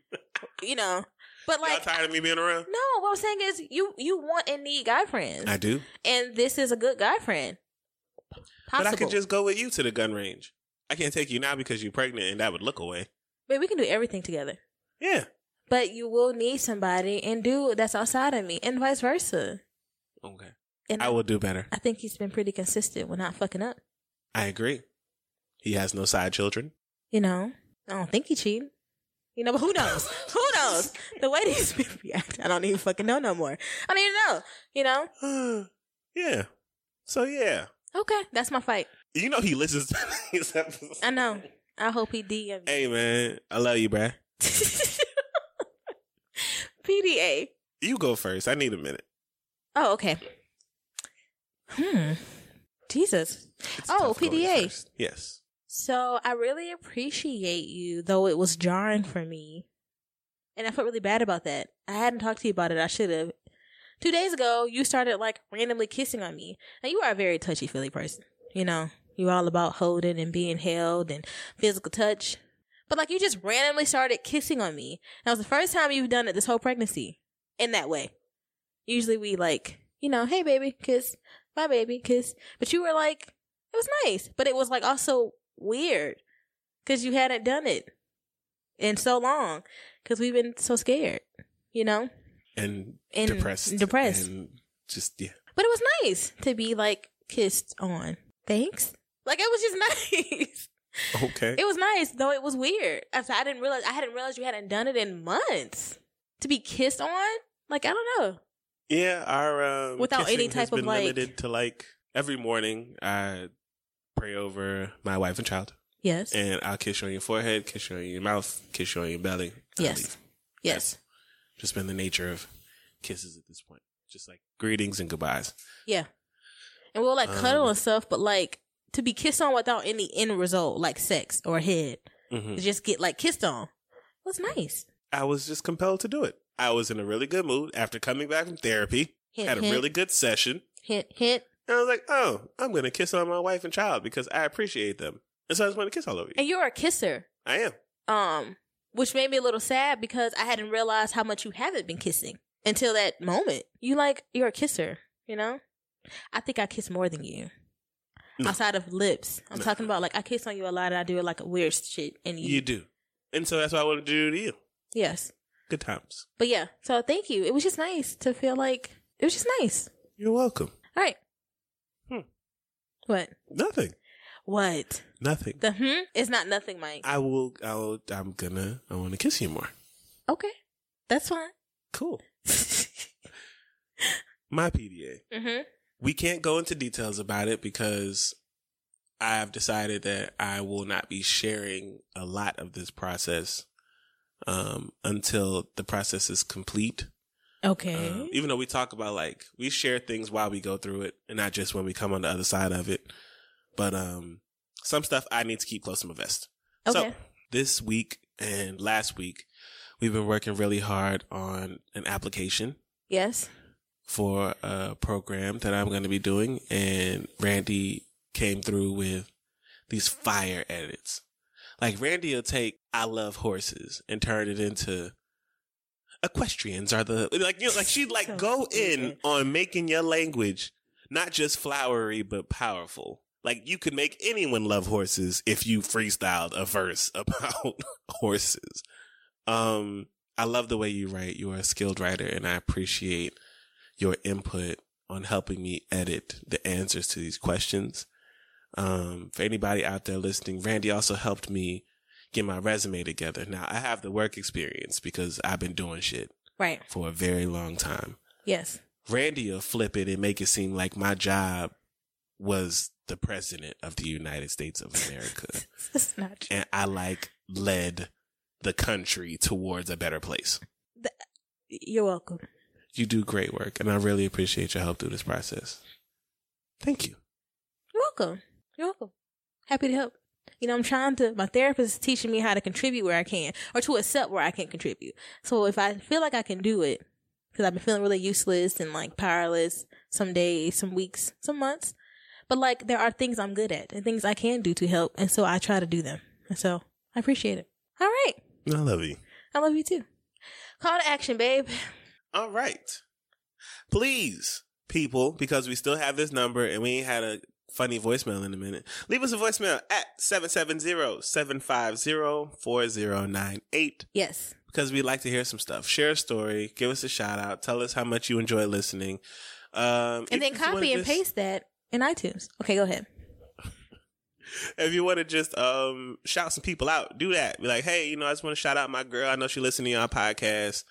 you know. But like, y'all tired of me being around? No, what I'm saying is you want and need guy friends. I do, and this is a good guy friend. Possible. But I could just go with you to the gun range. I can't take you now because you're pregnant, and that would look away. But we can do everything together. Yeah, but you will need somebody and do that's outside of me, and vice versa. Okay, and I will do better. I think he's been pretty consistent with not fucking up. I agree. He has no side children. You know, I don't think he cheated. You know, but who knows? Who knows? The way these people react, I don't even fucking know no more. I don't even know. You know? Yeah. So, yeah. Okay, that's my fight. You know he listens to these episodes. I know. I hope he DM me. Hey, man. I love you, bruh. PDA. You go first. I need a minute. Oh, okay. Jesus. Oh, PDA. Yes. So I really appreciate you, though it was jarring for me. And I felt really bad about that. I hadn't talked to you about it. I should have. 2 days ago, you started like randomly kissing on me. Now, you are a very touchy-feely person. You know, you're all about holding and being held and physical touch. But like, you just randomly started kissing on me. That was the first time you've done it this whole pregnancy in that way. Usually we like, you know, hey baby, kiss, bye baby, kiss. But you were like, it was nice. But it was like also weird because you hadn't done it in so long because we've been so scared, you know? And depressed. And just, yeah. But it was nice to be like kissed on. Thanks. Like, it was just nice. Okay. It was nice, though it was weird. I hadn't realized you hadn't done it in months. To be kissed on? Like, I don't know. Yeah, our without any type has been of like limited to like every morning I pray over my wife and child. Yes. And I'll kiss you on your forehead, kiss you on your mouth, kiss you on your belly. Yes. Yes. That's just been the nature of kisses at this point. Just like greetings and goodbyes. Yeah. And we'll like cuddle and stuff, but like to be kissed on without any end result, like sex or head, to just get like kissed on was nice. I was just compelled to do it. I was in a really good mood after coming back from therapy. Had a really good session. Hint. And I was like, oh, I'm going to kiss on my wife and child because I appreciate them. And so I just want to kiss all over you. And you're a kisser. I am. Which made me a little sad because I hadn't realized how much you haven't been kissing until that moment. You're a kisser, you know? I think I kiss more than you. No. Outside of lips. I'm talking about like I kiss on you a lot and I do like weird shit and you do. And so that's what I wanted to do to you. Yes. Good times. But yeah, so thank you. It was just nice to feel like it was just nice. You're welcome. All right. What? Nothing. What? Nothing. It's not nothing, Mike. I want to kiss you more. Okay. That's fine. Cool. My PDA. We can't go into details about it because I have decided that I will not be sharing a lot of this process until the process is complete. Okay. Even though we talk about like, we share things while we go through it and not just when we come on the other side of it. But some stuff I need to keep close to my vest. Okay. So this week and last week, we've been working really hard on an application. Yes. For a program that I'm going to be doing. And Randy came through with these fire edits. Like Randy will take I love horses and turn it into equestrians are the, like, you know, like she'd like so go in on making your language not just flowery, but powerful. Like you could make anyone love horses if you freestyled a verse about horses. I love the way you write. You're a skilled writer and I appreciate your input on helping me edit the answers to these questions. For anybody out there listening, Randy also helped me get my resume together. Now I have the work experience because I've been doing shit for a very long time. Yes. Randy will flip it and make it seem like my job was the president of the United States of America. That's not true. And I led the country towards a better place. You're welcome. You do great work, and I really appreciate your help through this process. Thank you. You're welcome. You're welcome. Happy to help. You know, my therapist is teaching me how to contribute where I can, or to accept where I can contribute. So if I feel like I can do it, because I've been feeling really useless and like powerless some days, some weeks, some months, but like there are things I'm good at and things I can do to help, and so I try to do them. And so I appreciate it. All right. I love you. I love you too. Call to action, babe. All right. Please, people, because we still have this number and we ain't had a funny voicemail in a minute, leave us a voicemail at 770-750-4098. Yes. Because we'd like to hear some stuff. Share a story. Give us a shout out. Tell us how much you enjoy listening. And then copy and paste that in iTunes. Okay, go ahead. If you want to just shout some people out, do that. Be like, hey, I just want to shout out my girl. I know she listening to our podcast.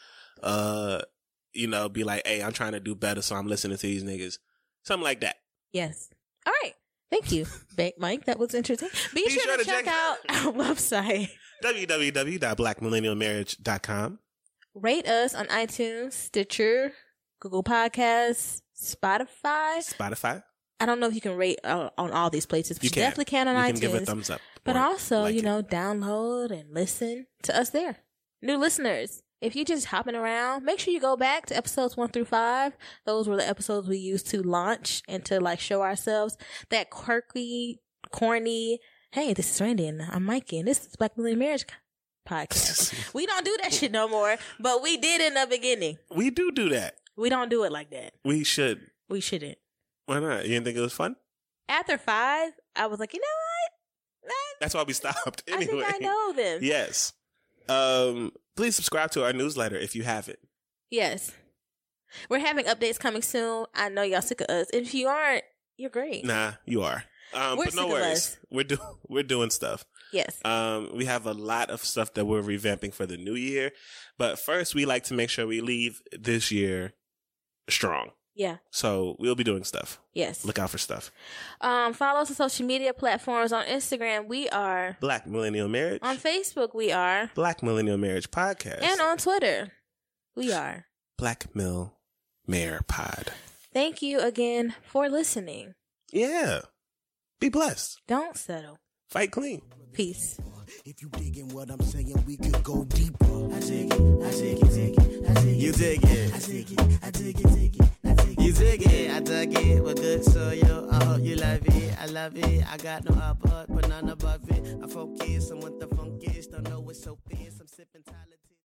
Be like, hey, I'm trying to do better, so I'm listening to these niggas. Something like that. Yes. All right. Thank you, Mike. That was interesting. Be sure to check out our website. www.blackmillennialmarriage.com. Rate us on iTunes, Stitcher, Google Podcasts, Spotify. I don't know if you can rate on all these places, but you definitely can on iTunes. You can give a thumbs up. But also, download and listen to us there. New listeners, if you're just hopping around, make sure you go back to episodes 1 through 5. Those were the episodes we used to launch and to like show ourselves that quirky, corny, hey, this is Randy and I'm Mikey and this is Black Millennial Marriage Podcast. We don't do that shit no more, but we did in the beginning. We do that. We don't do it like that. We should. We shouldn't. Why not? You didn't think it was fun? After 5, I was like, you know what? That's why we stopped. Anyway. I think I know them. Yes. Please subscribe to our newsletter if you haven't. Yes. We're having updates coming soon. I know y'all sick of us. If you aren't, you're great. Nah, you are. But no worries. We're doing stuff. Yes. We have a lot of stuff that we're revamping for the new year. But first, we like to make sure we leave this year strong. Yeah. So we'll be doing stuff. Yes. Look out for stuff. Follow us on social media platforms. On Instagram, we are Black Millennial Marriage. On Facebook, we are Black Millennial Marriage Podcast. And on Twitter, we are Black Mill Mayor Pod. Thank you again for listening. Yeah. Be blessed. Don't settle. Fight clean. Peace. If you digging what I'm saying, we could go deeper. I dig it, I dig it, dig it, I dig it. You dig it. I dig it, I dig it, dig it, I dig it. You dig it, I dug it. We're good, so yo, I hope you love it. I love it. I got no upper, but none above it. I focus on what the funk is. Don't know what's so fierce. I'm sipping Tyler.